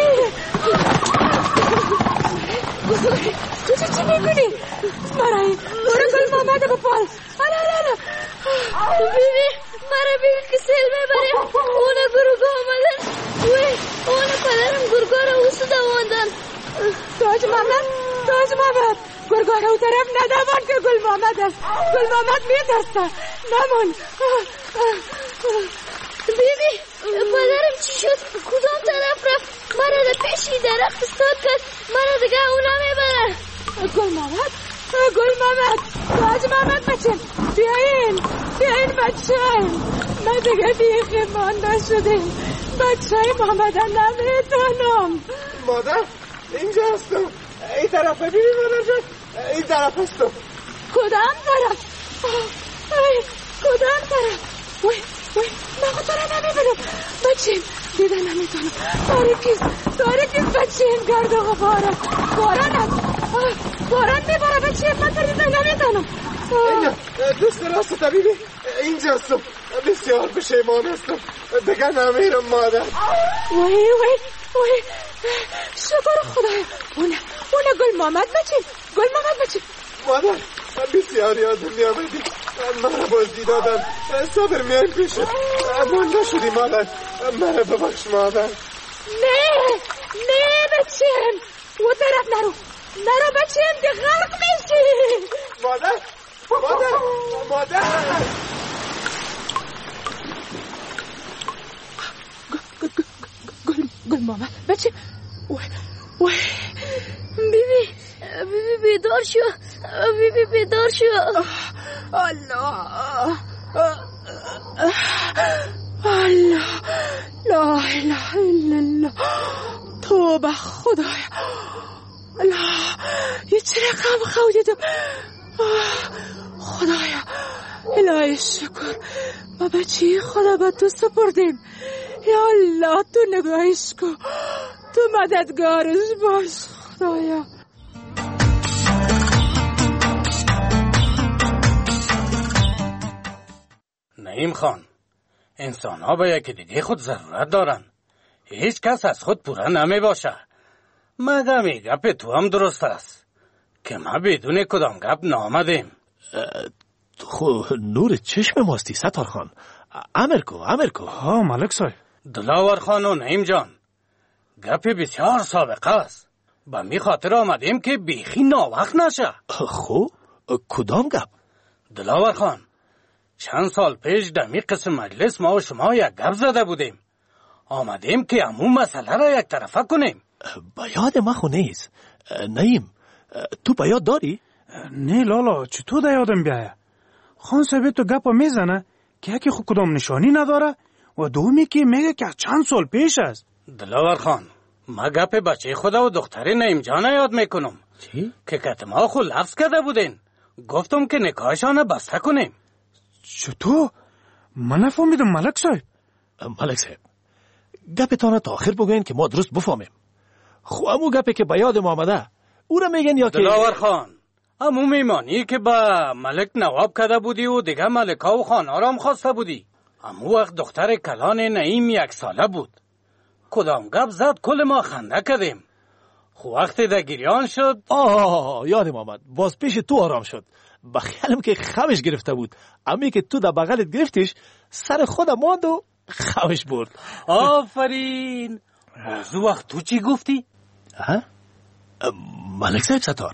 تو چی چی میکنی؟ مرای برو گل محمد بپال. انا انا بیبی مرا بگه که سیل میبریم. اونه گروگا آمدن. وی اونه پدرم گرگا را اوسو دواندن. تاج محمد تاج محمد گرگا را او طرف ندوان که گل محمد است. گل محمد میترسته نمون. بیبی پدرم چی شد؟ کدام طرف رفت؟ مرا در پیشی درخت استاد کرد. مرا دیگه اونا میبرن. گل محمد گل محمد تاج محمد بچم بیاین بیاین بچم. ما دیگه بیخی مانده شدیم. بچه محمد نمیتونم. مادر اینجا هستم. این طرف بیبی مادر جان. این طرف هستم. کدام طرف؟ کدام طرف؟ وای وای من خود را نمیبینم. بچیم دیده نمیتونم. تاریکیست تاریکیست بچیم. گرد و غباره باران است. باران میباره بچیم. من دیده نمیتونم. اینجا دوست راست طبیبی اینجا هستم. بسیار پشیمان هستم. دیگه نمیرم مادر. وای وای وای شکر خدایا. اونه اونه گل محمد بچیم. گل محمد بچیم. مادر بسیار یادم میامدی. مرا بازدی دادن. صبر میایم پیشه. مانده شدی مادر. مرا ببخش مادر. نه نه بچیم و طرف نرو نرو بچیم که غرق میشی. مادر مادر مادر گل محمد بچیم. وای وای بیبی بیبی بیدار شو. بیبی بیدار شو. الله الله لا اله الا الله. توبه خدایا. الله یه چه رقم خودیدم. خدایا الهی شکر. ما بچه خدا به تو سپردیم. یا الله تو نگاهش کن. تو مددگارش باش خدایا. نعیم خان انسان ها به یکی دیگه خود ضرورت دارن. هیچ کس از خود پورا نمی باشه. مگه می گپ تو هم درست است که ما بدون کدام گپ نامدیم. خو نور چشم ماستی ستار خان. امر کو امر کو. ها ملک صاحب. دلاور خان و نعیم جان گپ بسیار سابقه است. با می خاطر آمدیم که بیخی ناوقت نشه. خو کدام گپ؟ دلاور خان چند سال پیش در می قسم مجلس ما و شما یک گپ زده بودیم. آمدیم که همون مسئله را یک طرفه کنیم. با یاد ما خو نیست. نعیم تو با یاد داری؟ نه لالا چطور در یادم بیایه؟ خان صاحب تو گپا میزنه که یکی خود کدام نشانی نداره و دومی که میگه که چند سال پیش است. دلاور خان ما گپ بچه خدا و دختر نعیم جان یاد میکنم. چی؟ که کتما خود لفظ کرده بودین. گفتم که نکاحشان بسته کنیم. چطور؟ من نفهمیدم ملک صاحب. ملک صاحب گپتان تا آخر بگوین که ما درست بفهمیم. خو امو گپی که با یاد ما آمده او را میگن یا که دلاور خان امو میمانی که با ملک نواب کرده بودی و دیگه ملکا و خانا را هم خواسته بودی. امو وقت دختر کلان نعیم یک ساله بود. کدام گپ زد کل ما خنده کردیم. خو وقتی در گریان شد آه یادم آمد. باز پیش تو آرام شد. با خیالم که خمش گرفته بود. امی که تو در بغلت گرفتیش سر خود ماند و خمش برد. آفرین. باز وقت تو چی گفتی؟ ها؟ ملک صاحب ستار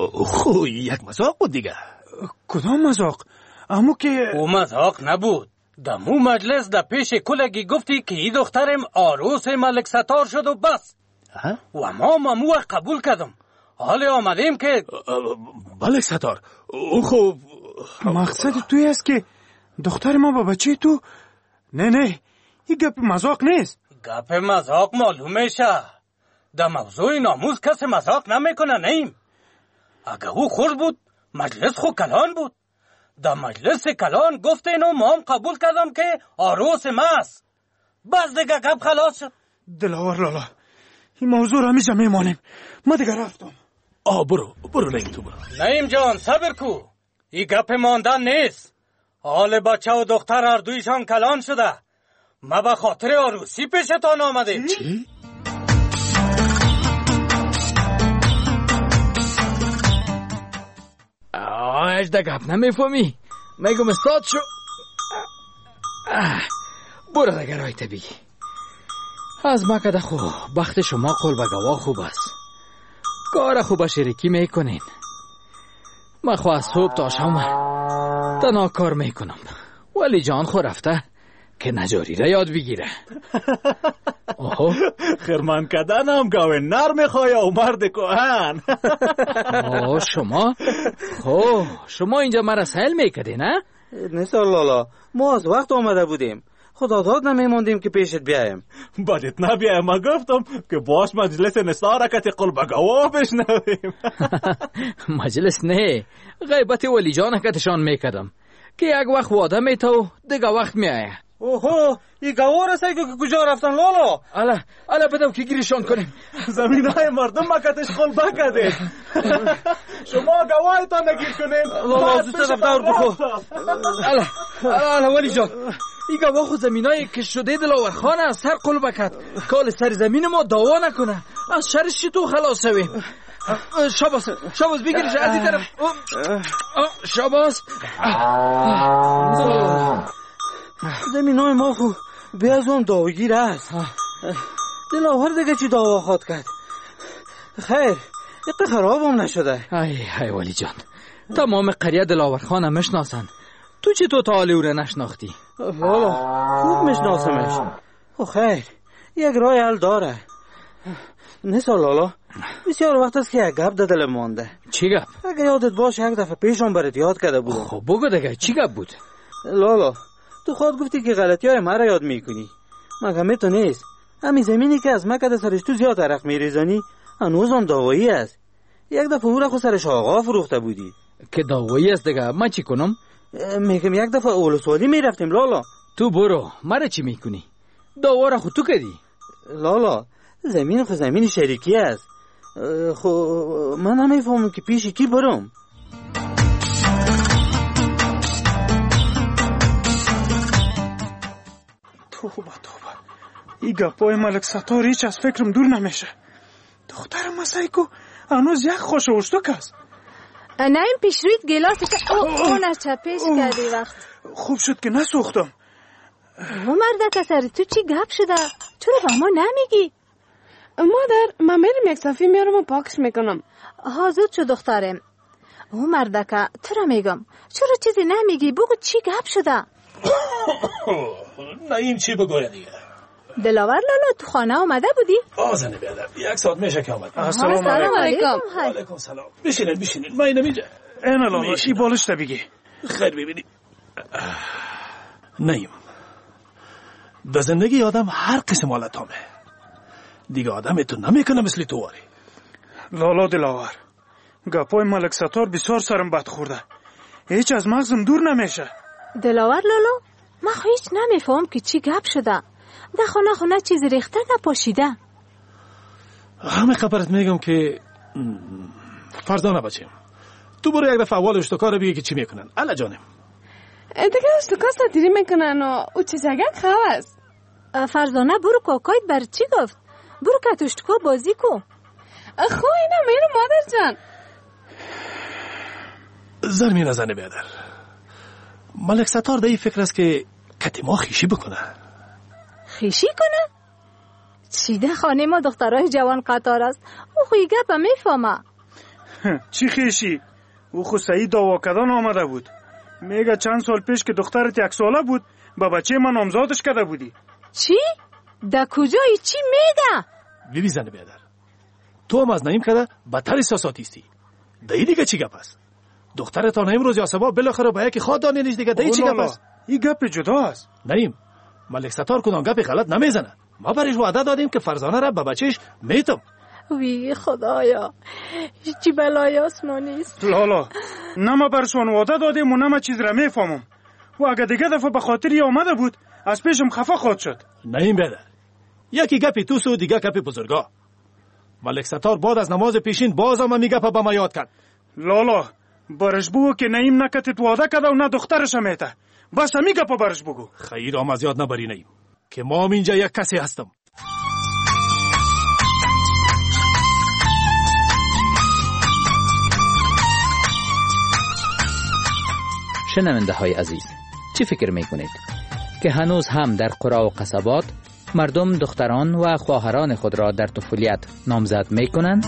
خو یک مزاق بود دیگه. کدام مزاق؟ امو که او مزاق نبود. دمو مجلس در پیش کلگی گفتی که این دخترم عروس ملک ستار شد و بس. و ما ممو قبول کردم. حالی آمدیم که ملک ستار او خوب مقصد توی است که دختر ما با بچه تو. نه نه این گپ مذاق نیست. گپ مذاق معلومه شه. در موضوع ناموز کسی مذاق نمیکنه نیم. اگه او خور بود مجلس خو کلان بود. در مجلس کلان گفتین و ما هم قبول کردم که عروس ماست. بس دیگه گپ خلاص شد. دلاور لالا این موضوع را همیشه میمانیم. ما دیگه رفتم. آه برو برو نیم تو برو. نیم جان صبر کو. این گپ ماندن نیست. حال بچه و دختر هر دویشان کلان شده. ما به خاطر عروسی پیشتان آمده. چی؟ آهش ده گپ نمیفهمی. میگم استاد شو. برو دگر رایت بگی. از مکده خو بخت شما قول به گواه خوب است. کار خوب شریکی میکنین. من خو از صبح تا شام تنها کار میکنم. ولی جان خو رفته که نجاری را یاد بگیره. خرمان کدن هم گاوه نر میخواه و مرد کهن. آه شما خو شما اینجا مرا سهل میکده نه؟ نثار لالا ما از وقت آمده بودیم. خدا داد نمیموندیم که پیشت بیایم. بدت نبیایم. ما گفتم که باش مجلس نثار کتی قل بگواه بشنویم. مجلس نه غیبت ولی جان کتشان میکدم که یک وقت واده میتو دیگه وقت میایه. اوهو این گواه رسایی که کجا رفتن لالا؟ الا الا بدو که گیریشان کنیم. زمین های مردم مکتش خل بکده. شما گواهی تا نگیر کنیم. لالا زوسته دفتر بخو. الا الا ولی جان این گواه خود زمین های که شده دلاور خانه از سر قل بکد. کال سر زمین ما داوا نکنه. از شرش چطور خلاص شویم. شاباس شاباس بگیرش از این طرف. شاباس زمین های ما خو بیاز اون داوگیر است. دلاور دیگه چی داوا خواد کرد؟ خیر یک خراب هم نشده. ای ای ولی جان تمام قریه دلاور خانه مشناسن. تو چی تو تا حالی او را نشناختی؟ والا خوب مشناسمش. خیر یک راه حل داره. نثار لالا بسیار وقت است که یک گپ در دلم مانده. چی گپ؟ اگه یادت باشه یک دفعه پیشم برات یاد کرده بودم. خب بگو دیگه چی گپ بود؟ لالا تو خود گفتی که غلطی های مرا یاد میکنی. مگه تو نیست همین زمینی که از مکه سرش تو زیاد عرق میریزانی هنوز هم داوایی است. یک دفعه او را خود سرش آقا فروخته بودی. که داوایی است دیگه من چی کنم؟ میگم یک دفعه اولسوالی میرفتیم لالا. تو برو مرا چی میکنی؟ داوا را خود تو کردی. لالا زمین خود زمین شریکی است. خو من نمیفهمم که پیش کی برم. توبه توبه این گپای ملک ستار هیچ از فکرم دور نمیشه. دخترم مسایکو هنوز یک خوش اشتک است. نایم پیش روید گلاسش اون از چپش کردی وقت. خوب شد که نسوختم. او مرده کسری تو چی گپ شده؟ چرا با ما نمیگی؟ مادر من میرم یک صفی میارم و پاکش میکنم. حاضر شو دخترم. او مرده که تو را میگم چرا چیزی نمیگی؟ بگو چی گپ شده؟ نه این چی بگوید دیگه. دلاور لالا تو خانه آمده بودی؟ آزنه بیادر یک ساعت میشه که آمد. السلام علیکم. علیکم سلام. بشینید بشینید من اینم اینجا. اینا لالا ای بالش تا بگی. خیر ببینی نیم به زندگی آدم هر قسم حالت همه دیگه آدم تو نمیکنه مثل تو واری. لالا دلاور گپای ملک ستار بسیار سرم بد خورده. هیچ از مغزم دور نمیشه. دلاور لالا من هیچ نمیفهم که چی گپ شده. در خانه خانه چیزی ریخته نپاشیده. همه خبرت میگم که فرزانه بچیم تو برو یک دفعه اول اشتکار بگی که چی میکنن. الا جانم دیگه اشتکار ساتیری میکنن و او چه جگه خواه است. فرزانه برو کاکایت بر چی گفت؟ برو که اشتکار بازی کو. خو اینا میرو مادر جان. زرمی نزنه بیادر. ملک ستار ده ای فکر است که کتی ما خیشی بکنه. خیشی کنه؟ چی ده خانه ما دخترای جوان قطار است. او خوی گپا میفهمه. چی خیشی؟ او خو سعید داوا کدان آمده بود. میگه چند سال پیش که دخترت یک ساله بود با بچه من نامزادش کرده بودی. چی؟ در کجایی چی میگه؟ بیبی زن بیادر، تو هم از نعیم کده بدتر احساساتیستی. دایی دیگه چی گپ است؟ دخترت تا امروز یا سبا بالاخره با یکی خواد دانیدش دیگه. دایی چی گپ است؟ این گپ جدا است. نعیم، ملک ستار کدام گپ غلط نمیزنه. ما برش وعده دادیم که فرزانه را به بچهش میتم. وی خدایا، چی بلای آسمانی است. لالا، نه ما برشون وعده دادیم و نه ما چیز را میفهمم. و اگه دیگه دفعه به خاطری آمده بود از پیشم خفه خواهد شد. نعیم بیادر، یکی گپی تو سو دیگه گپی بزرگا. ملک ستار بعد از نماز پیشین باز هم می گپ به ما یاد کرد. لالا، برش بگو که نعیم نکتت وعده کرده و نه دخترش میته. بس همی گپ برش بگو. خیر هم از یاد نبری نعیم که ما اینجا یک کسی هستم. شنونده های عزیز، چی فکر می کنید که هنوز هم در قرا و قصبات مردم دختران و خواهران خود را در طفولیت نامزد می کنند؟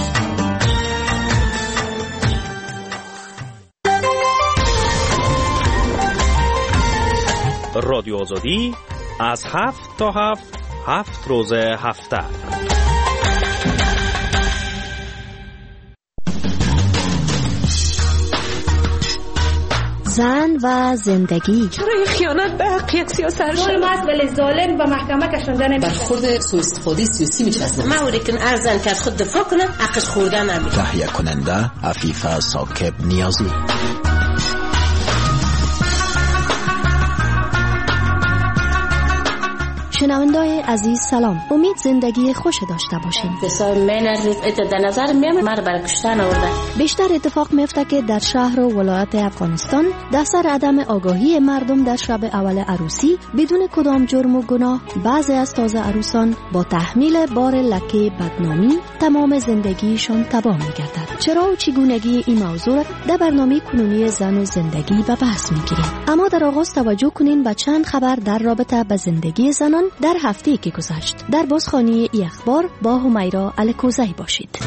رادیو آزادی از هفت تا هفت هفت روز هفته. زن و زندگی. چرا خیانت به حق یک سیاست ظلم است ولی ظالم به محکمه کشانده نمیشه. برخورد سوء استفاده سیاسی میشه اصلا. موری که ارزن که از خود دفاع کنه حقش خوردن نمیشه. تهیه کننده عفیفه ساکب نیازی. شنونده‌های عزیز سلام. امید زندگی خوش داشته باشین. بسیار منرزید ات در نظر میام مر برای کشتن آورده. بیشتر اتفاق میفته که در شهر و ولایت افغانستان در سر عدم آگاهی مردم در شب اول عروسی بدون کدام جرم و گناه بعضی از تازه عروسان با تحمیل بار لکه بدنامی تمام زندگیشان تباه میگردد. چرا و چگونگی این موضوع در برنامه کنونی زن و زندگی به بحث میگیریم. اما در آغاز توجه کنین به چند خبر در رابطه با زندگی زنان در هفته که گذشت. در بازخوانی ای اخبار با همیرا الکوزی باشید.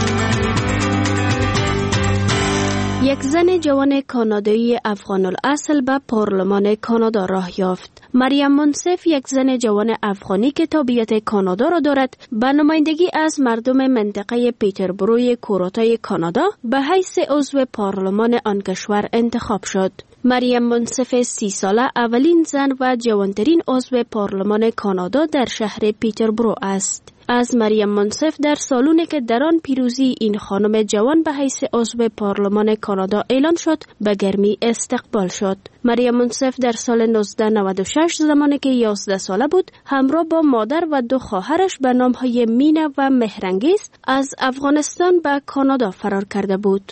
یک زن جوان کانادایی افغان الاصل به پارلمان کانادا راه یافت. مریم منصف، یک زن جوان افغانی که تابعیت کانادا را دارد، به نمایندگی از مردم منطقه پیتربروی کوروتای کانادا به حیث عضو پارلمان آن کشور انتخاب شد. مریم منصف سی ساله اولین زن و جوانترین عضو پارلمان کانادا در شهر پیتربرو است. از مریم منصف در سالونی که در آن پیروزی این خانم جوان به حیث عضو پارلمان کانادا اعلان شد به گرمی استقبال شد. مریم منصف در سال نوزده نود و شش زمانی که یازده ساله بود همراه با مادر و دو خواهرش به نامهای مینا و مهرنگیز از افغانستان به کانادا فرار کرده بود.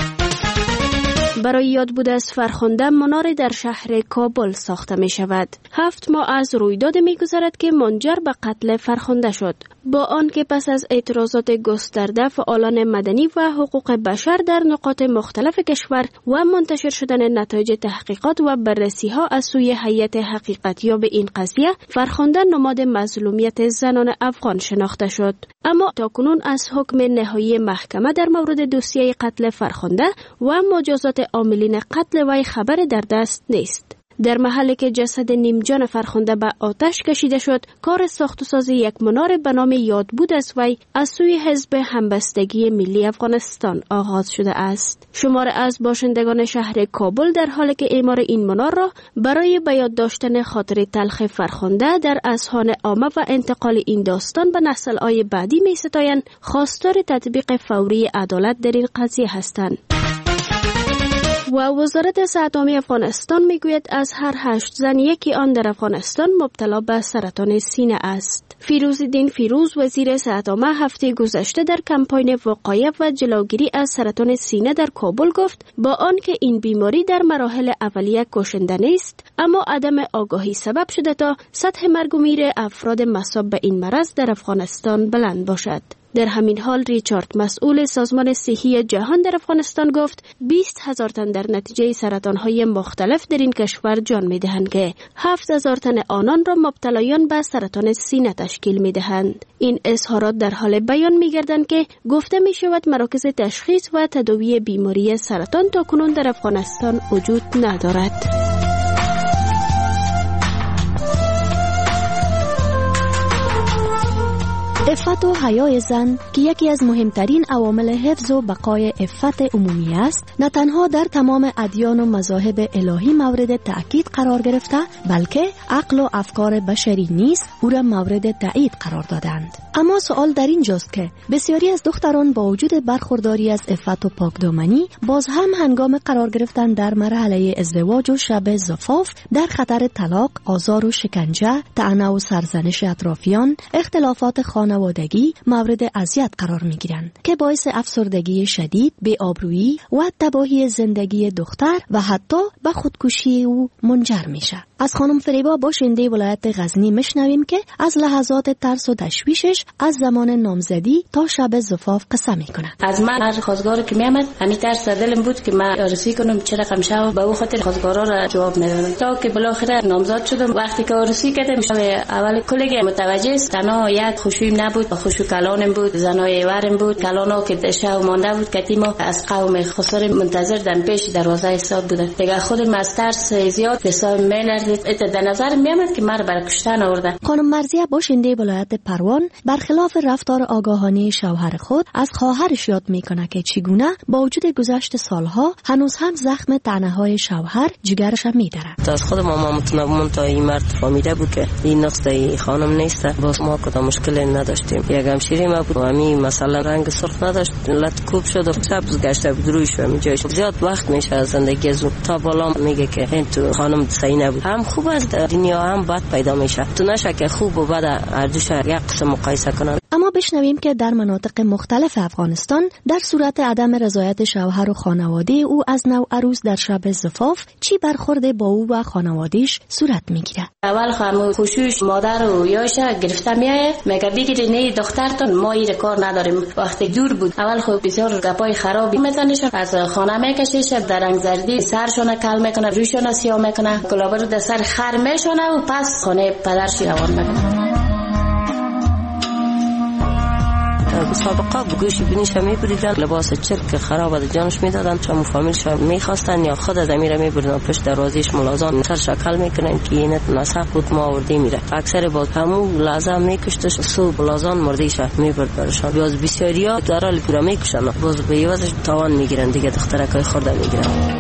برای یاد بود از فرخنده منار در شهر کابل ساخته می شود. هفت ماه از رویداد می گذرد که منجر به قتل فرخنده شد. با آنکه پس از اعتراضات گسترده فعالان مدنی و حقوق بشر در نقاط مختلف کشور و منتشر شدن نتایج تحقیقات و بررسی ها از سوی هیئت حقیقتیاب این قضیه، فرخنده نماد مظلومیت زنان افغان شناخته شد. اما تاکنون از حکم نهایی محکمه در مورد دوسیه قتل فرخنده و مجازات عاملین قتل وی خبر در دست نیست. در محلی که جسد نیمجان فرخنده به آتش کشیده شد، کار ساخت و ساز یک منار به نام یاد بود از وی از سوی حزب همبستگی ملی افغانستان آغاز شده است. شمار از باشندگان شهر کابل در حالی که اعمار این منار را برای به یاد داشتن خاطر تلخ فرخنده در اذهان عامه و انتقال این داستان به نسل‌های بعدی می ستایند، خواستار تطبیق فوری عدالت در این قضیه هستند. و وزارت صحت عامه افغانستان میگوید از هر هشت زن یکی آن در افغانستان مبتلا به سرطان سینه است. فیروزالدین فیروز، وزیر صحت عامه، هفته گذشته در کمپاین وقایه و جلوگیری از سرطان سینه در کابل گفت با آنکه این بیماری در مراحل اولیه کشنده نیست، اما عدم آگاهی سبب شده تا سطح مرگ و میر افراد مصاب به این مرض در افغانستان بلند باشد. در همین حال ریچارد مسئول سازمان صحی جهان در افغانستان گفت بیست هزار تن در نتیجه سرطان‌های مختلف در این کشور جان می‌دهند که هفت هزار تن آنان را مبتلایان به سرطان سینه تشکیل می‌دهند. این اظهارات در حال بیان می‌گردند که گفته می‌شود مراکز تشخیص و تداوی بیماری سرطان تاکنون در افغانستان وجود ندارد. عفت و حیای زن که یکی از مهمترین عوامل حفظ و بقای عفت عمومی است، نه تنها در تمام ادیان و مذاهب الهی مورد تأکید قرار گرفته، بلکه عقل و افکار بشری نیز او را مورد تایید قرار دادند. اما سوال در اینجاست که بسیاری از دختران با وجود برخورداری از عفت و پاکدامنی باز هم هنگام قرار گرفتن در مرحله ازدواج و شب زفاف در خطر طلاق، آزار و شکنجه، طعنه و سرزنش اطرافیان، اختلافات خانوادگی مورد اذیت قرار می‌گیرند که باعث افسردگی شدید، بی‌آبرویی و تباهی زندگی دختر و حتی به خودکشی او منجر میشه. از خانم فریبا باشنده ولایت غزنی میشنویم که از لحظات ترس و تشویشش از زمان نامزدی تا شب زفاف قصه میکنه. از من هر خواستگار که میامد همین ترس دلم بود که من عروسی کنم، چه رقم شو، به او خاطر خواستگارا را جواب ندادم تا که بالاخره نامزد شدم. وقتی که عروسی کردم شب اول کلیگ متوجه است تنها یک خوشویم نبود، خوشو کلانم بود، زنای ورم بود، کلانا که دشاو مانده بود که ما از قوم خسر منتظر دم پیش دروازه حساب بودن. دیگه خودم از ترس زیاد حساب می‌لرزید. ات در نظر میامد که مرا برای کشتن آورده. خانم مرزیه باشنده ولایت پروان برخلاف رفتار آگاهانه شوهر خود از خواهرش یاد میکنه که چگونه با وجود گذشت سالها هنوز هم زخم طعنه‌های شوهر جگرش میداره. از خود ماما مطمئن تا این مرد فهمیده بود که این نقصه خانم نیست، باز ما کدام مشکلی نداشتیم. یک همشیری ما بود، همین مثلا رنگ سرخ نداشت، لط کوب شد و سبز گشته بود رویش و میجاش. زیاد وقت میشه از زندگی از تا بالا میگه که این تو خانم صحیح نبود. هم خوب است دنیا هم بد پیدا میشه. تو نشه که خوب و بد هر دوش یک قسم مقایسه کنن. اما بشنویم که در مناطق مختلف افغانستان در صورت عدم رضایت شوهر و خانواده او از نوع عروس در شب زفاف چی برخورد با او و خانواده‌اش صورت میگیره. اول خانم خوشوش مادر و یاش گرفته میایه، میگه بگیری نه دخترتون ما این کار نداریم. وقتی دور بود اول خب بسیار گپای خرابی میزنیشون، از خانه میکشیش، در رنگ زردی سرشون کل میکنه، روشون سیاه میکنه، گلابر در سر خر میشونه و پس خانه پدرش روان میکنه. مسابقه بگوشی بینیش هم میبریدن، لباس چرک خراب از جانش میدادن، چون فامیلش میخواستن یا خود از امیره میبردن پشت دروازیش ملازم سر شکل میکنن که اینت نصح بود ما آورده میره. اکثر با همون لازم میکشتش سو بلازان مردیش میبرد برشان. باز بسیاری ها دارال پورا میکشن، باز به یوازش تاوان میگیرن دیگه، دخترکای خورده میگیرن.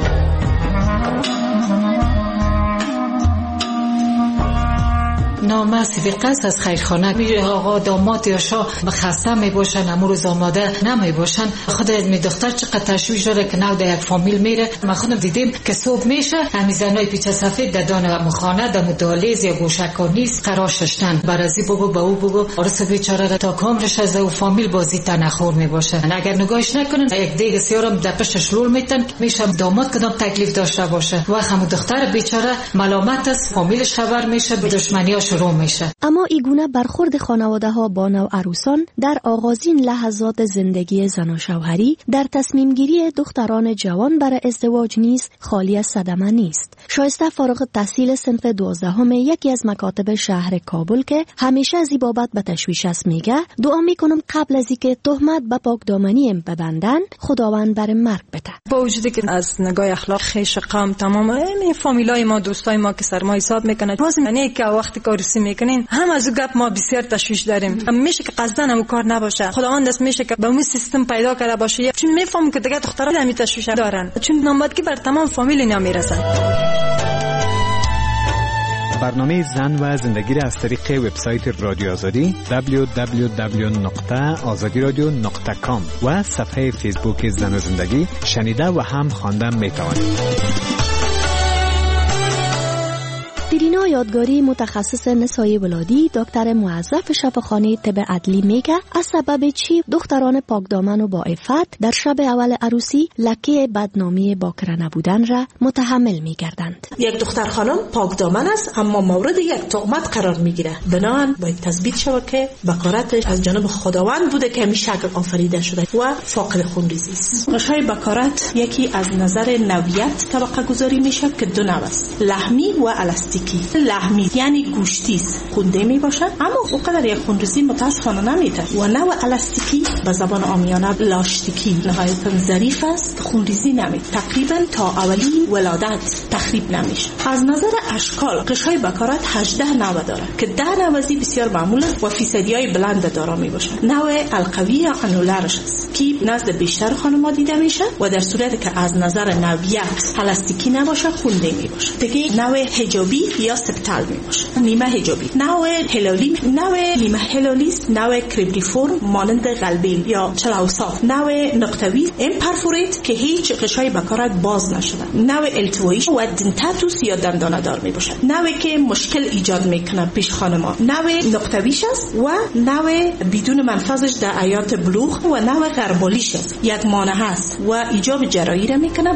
نامه سبقت از خیرخانه میره آقا داماد یا شاه خسته می باشن، امروز آماده نمی باشن. خود می دختر چقدر تشویش داره که نو در یک فامیل میره. ما خودم دیدیم که صبح میشه همین زنای پیچه سفید در دان مخانه در مدالیز یا گوشکانیز قرار ششتن، برازی بگو به او بگو عرس بیچاره تا کامرش از او فامیل بازی تنخور می باشه. اگر نگاهش نکنن یک دیگه سیارم در پشتش لول میتن، میشه داماد کدام تکلیف داشته باشه و هم دختر بیچاره ملامت است، فامیلش خبر میشه، به دشمنی شروع میشه. اما ایگونه برخورد خانواده ها با نو عروسان در آغازین لحظات زندگی زن و شوهری در تصمیم گیری دختران جوان برای ازدواج نیز خالی از صدمه نیست. شایسته فارغ التحصیل صنف دوازدهم یکی از مکاتب شهر کابل که همیشه از این بابت به تشویش است میگه دعا میکنم قبل از اینکه تهمت به پاکدامنی ببندن خداوند بر مرگ بده. با وجودی که از نگاه اخلاق خیش قام تمام این فامیلای ما دوستای ما که سرمایه حساب میکنه، باز نه که وقتی کارسی میکنین هم از گپ ما بسیار تشویش داریم. میشه که قصدن هم کار نباشه، خداوند دست میشه که به اون سیستم پیدا کرده باشه، چون میفهمم که دیگه دخترها هم تشویش دارن، چون نامادگی بر تمام فامیل اینا میرسه. برنامه زن و زندگی را از طریق وبسایت رادیو آزادی دبلیو دبلیو دبلیو نقطه آزادی رادیو نقطه کام و صفحه فیسبوک زن و زندگی شنیده و هم خواندن میتوانید. ترینا یادگاری متخصص نسای ولادی دکتر موظف شفاخانه طب عدلی میگه از سبب چی دختران پاکدامن و با عفت در شب اول عروسی لکه بدنامی باکره نبودن را متحمل میگردند. یک دختر خانم پاکدامن است اما مورد یک تهمت قرار میگیره. بنابراین باید تثبیت شود که بکارتش از جانب خداوند بوده که همین شکل آفریده شده و فاقد خونریزی است. غشای بکارت یکی از نظر نوعیت طبقه گذاری میشه که دو نوع است، لحمی و الاستیکی. لحمی یعنی گوشتی است، خونده می باشد اما اونقدر یک خونریزی متاسفانه نمیده. و نوع الاستیکی به زبان عامیانه لاستیکی نهایتا ظریف است، خونریزی نمیده. تقریبا تا اولین ولادت تخریب نمیشه. از نظر اشکال غشای بکارت هجده نوع داره که ده نوع از بسیار معموله و فیصدیای بلند دارا می باشد. نوع القوی یا انولارش است که نزد بیشتر خانم‌ها دیده میشه و در صورتی که از نظر نوعیت الاستیکی نباشه خونده می باشه. دیگه نوع حجابی یا سبتال می باشه، نیمه حجابی. نوع هلالی، نوع نیمه هلالیست، نوع کریبریفورم مانند قلبیل یا چلاوساف، نوع نقطه‌وی امپرفوریت که هیچ غشای بکارت باز نشده، نوع التوایی و دنتاتوس یا دندانه دار می باشه، نوعی که مشکل ایجاد میکنه پیش خانم‌ها، نوع نقطه‌ویش است و نوع بدون منفذش در حیات بلوغ و نوع غربالیش است، یک مانع است و ایجاب جراحی را میکنه.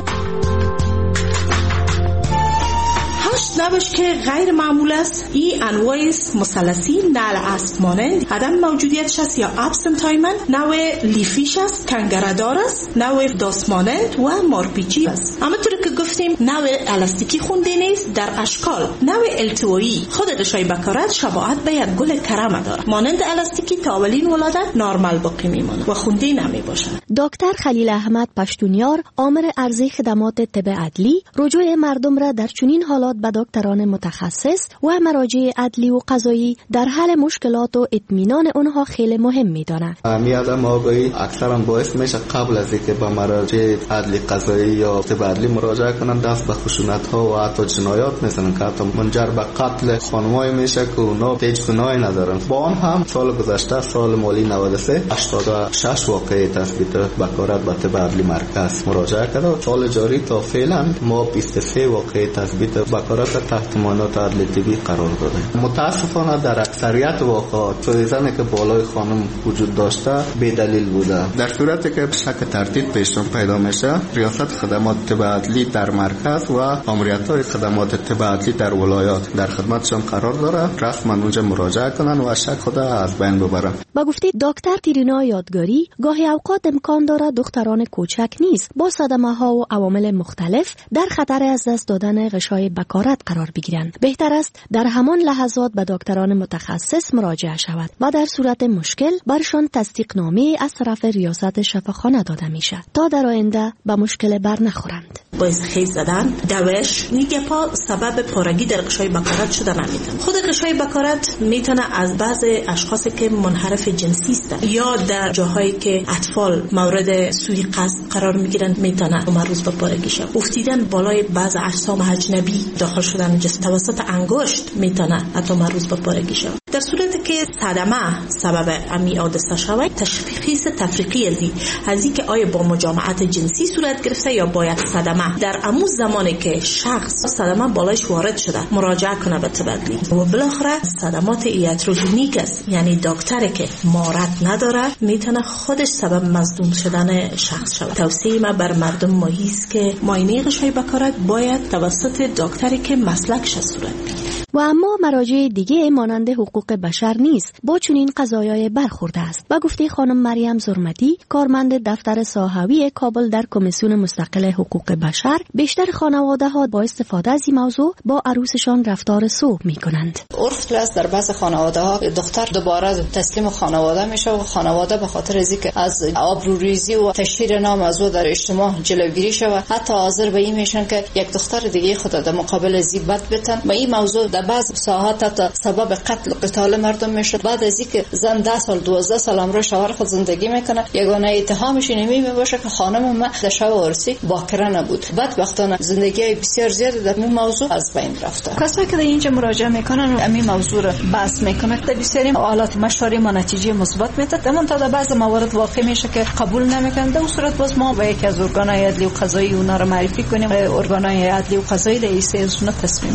نوش که غیر معمول است این انواع مثلثی نعل اسب مانند عدم موجودیتش است یا ابسنت تایمن، نوع لیفیش است، کنگردار است، نوع داس مانند و مارپیچی است. اما طور که گفتیم نوع الاستیکی خونده نیست. در اشکال نوع التوایی خود غشای بکارت شباهت به یک گل کرم دارد، مانند الاستیکی تا اولین ولادت نرمال باقی میماند و خونده نمی باشد. دکتر خلیل احمد پشتونیار آمر عرضه خدمات طب عدلی رجوع مردم را در چنین حالات به دکتران متخصص و مراجع عدلی و قضایی در حل مشکلات و اطمینان اونها خیلی مهم می‌داند. عدم آگاهی اکثرا باعث میشه قبل از اینکه به مراجع عدلی قضایی یا طب عدلی مراجعه کنند دست به خشونت‌ها و حتی جنایات میزنن که حتی منجر به قتل خانم‌های میشه که اونا هیچ گناهی ندارن. با آن هم سال گذشته سال مالی نود و سه هشتاد و شش واقعه تثبیت بکارت به طب عدلی مرکز مراجعه کرده. سال جاری تا فعلا ما بیست و سه واقعه تثبیت بکارت تحت معاینات عدل طبی قرار داده. متاسفانه در اکثریت واقعات سوزنی که بالای خانم وجود داشته بی دلیل بوده. در صورتی که شک تردید پیشون پیدا میشه ریاست خدمات طب عدلی در مرکز و ماموریت‌های خدمات طب عدلی در ولایات در خدمتشون قرار داره، رسما اونجا مراجعه کنن و شک خود از بین ببرن. با گفته دکتر ترینا یادگاری گاهی اوقات امکان داره دختران کوچک نیز با صدمه‌ها و عوامل مختلف در خطر از دست دادن غشای بکارت قرار بگیرند. بهتر است در همان لحظات به دکتران متخصص مراجعه شود و در صورت مشکل برشان تصدیق نامه از طرف ریاست شفاخانه داده میشه تا در آینده به مشکل بر نخورند. باعث خیز زدن، دوش، نیگه پا سبب پارگی در غشای بکارت شده نمیتونه. خود غشای بکارت میتونه از بعض اشخاصی که منحرف جنسی هستند یا در جاهایی که اطفال مورد سوء قصد قرار میگیرن میتونه مربوط به پارگی شه. افتیدن بالای بعض اجسام اجنبی داخل شدن جسم توسط انگشت میتونه حتی مربوط به پارگی شه. در صورتی که صدمه سبب امی حادثه شود تشخیص تفریقی ازی از اینکه آیا با مجامعت جنسی صورت گرفته یا باید صدمه در امو زمانی که شخص صدمه بالایش وارد شده مراجعه کنه به طب عدلی و بالاخره صدمات ایاتروژنیک است، یعنی دکتری که مهارت نداره میتونه خودش سبب مصدوم شدن شخص شود. توصیه ما بر مردم ماهی است که معاینه غشای بکارت باید توسط دکتری که مسلکش صورت بگیره. و اما مراجع دیگه مانند حقوق بشر نیست با چنین قضایای برخورده است. با گفته خانم مریم زرمتی کارمند دفتر ساحوی کابل در کمیسیون مستقل حقوق بشر، بیشتر خانواده ها با استفاده از این موضوع با عروسشان رفتار سوء می کنند. عرف است در بعض خانواده ها دختر دوباره تسلیم خانواده میشه و خانواده به خاطر از اینکه از آبروریزی و تشهیر نام از او در اجتماع جلوگیری شود حتی حاضر به این میشن که یک دختر دیگه خود در مقابل زیبت بتن و این موضوع در بعض ساحات تا سبب قتل و قتال مردم میشه. بعد از اینکه زن ده سال دوازده سال همراه شوهر خود زندگی میکنه یگانه اتهامش اینمی باشه که خانم ما در شب عروسی باکره نبود. بدبختانه زندگی بسیار زیاد در این موضوع از بین رفته. کسایی که اینجا مراجعه میکنن همین موضوع رو بحث میکنن در بسیاری حالات مشوره ما نتیجه مثبت میده، اما تا در بعض موارد واقع میشه که قبول نمیکنن. در صورت باز ما با یکی از ارگانهای عدلی و قضایی اونا رو معرفی کنیم، ارگانهای عدلی و قضایی در این سه تصمیم بگیره.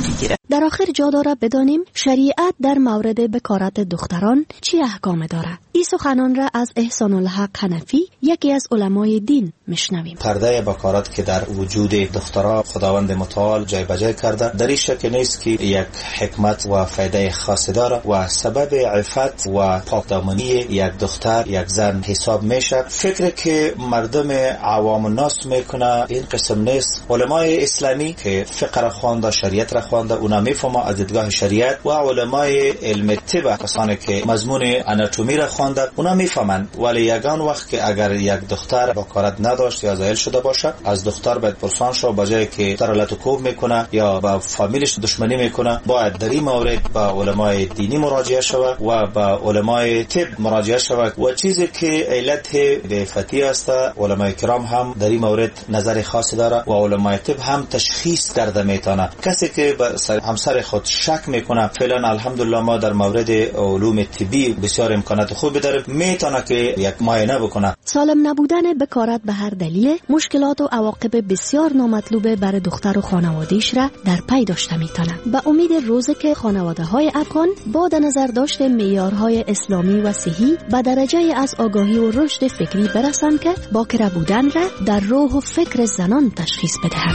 در آخر جا داره بدانیم شریعت در مورد بکارت دختران چی احکام داره. این سخنان را از احسان الحق حنفی، یکی از علمای دین، میشنویم. پرده بکارت که در وجود دخترها خداوند متعال جای بجای کرده، در این شک نیست که یک حکمت و فایده خاصی داره و سبب عفت و پاکدامنی یک دختر یک زن حساب میشه. فکر که مردم عوام الناس میکنه این قسم نیست. علمای اسلامی که فقه را خوانده، شریعت را خوانده، اونا میفهمه از دیدگاه شریعت، و علمای علم طب، کسانی که مضمون آناتومی را خوانده، اونا میفهمند. ولی یگان وقت که اگر یک دختر بکارت نداشت یا زایل شده باشه، از دختر باید پرسان شو، بجای که دختر لطوکوب میکنه یا با فامیلش دشمنی میکنه، باید در این مورد با علمای دینی مراجعه شود و با علمای طب مراجعه شود. و چیزی که علت به فتی است، علمای کرام هم در این مورد نظر خاصی داره و علمای طب هم تشخیص کرده میتونه. کسی که به همسر خود شک میکنه، فعلا الحمدلله ما در مورد علوم طبی بسیار امکانات خوبی داریم، میتونه که یک معاینه بکنه. سالم نبودن بکارت به هر دلیل مشکلات و عواقب بسیار نامطلوب برای دختر و خانواده‌اش را در پی داشته میتونه. به امید روزی که خانواده‌های افغان با در نظر داشت معیارهای اسلامی و صحی به درجه از آگاهی و رشد فکری برسند که باکره بودن را در روح و فکر زنان تشخیص بدهند.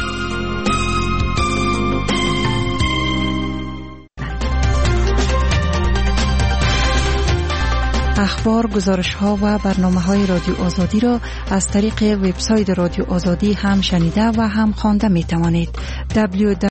اخبار، گزارش‌ها و برنامه‌های رادیو آزادی را از طریق وبسایت رادیو آزادی هم شنیده و هم خوانده می‌توانید. دبلیو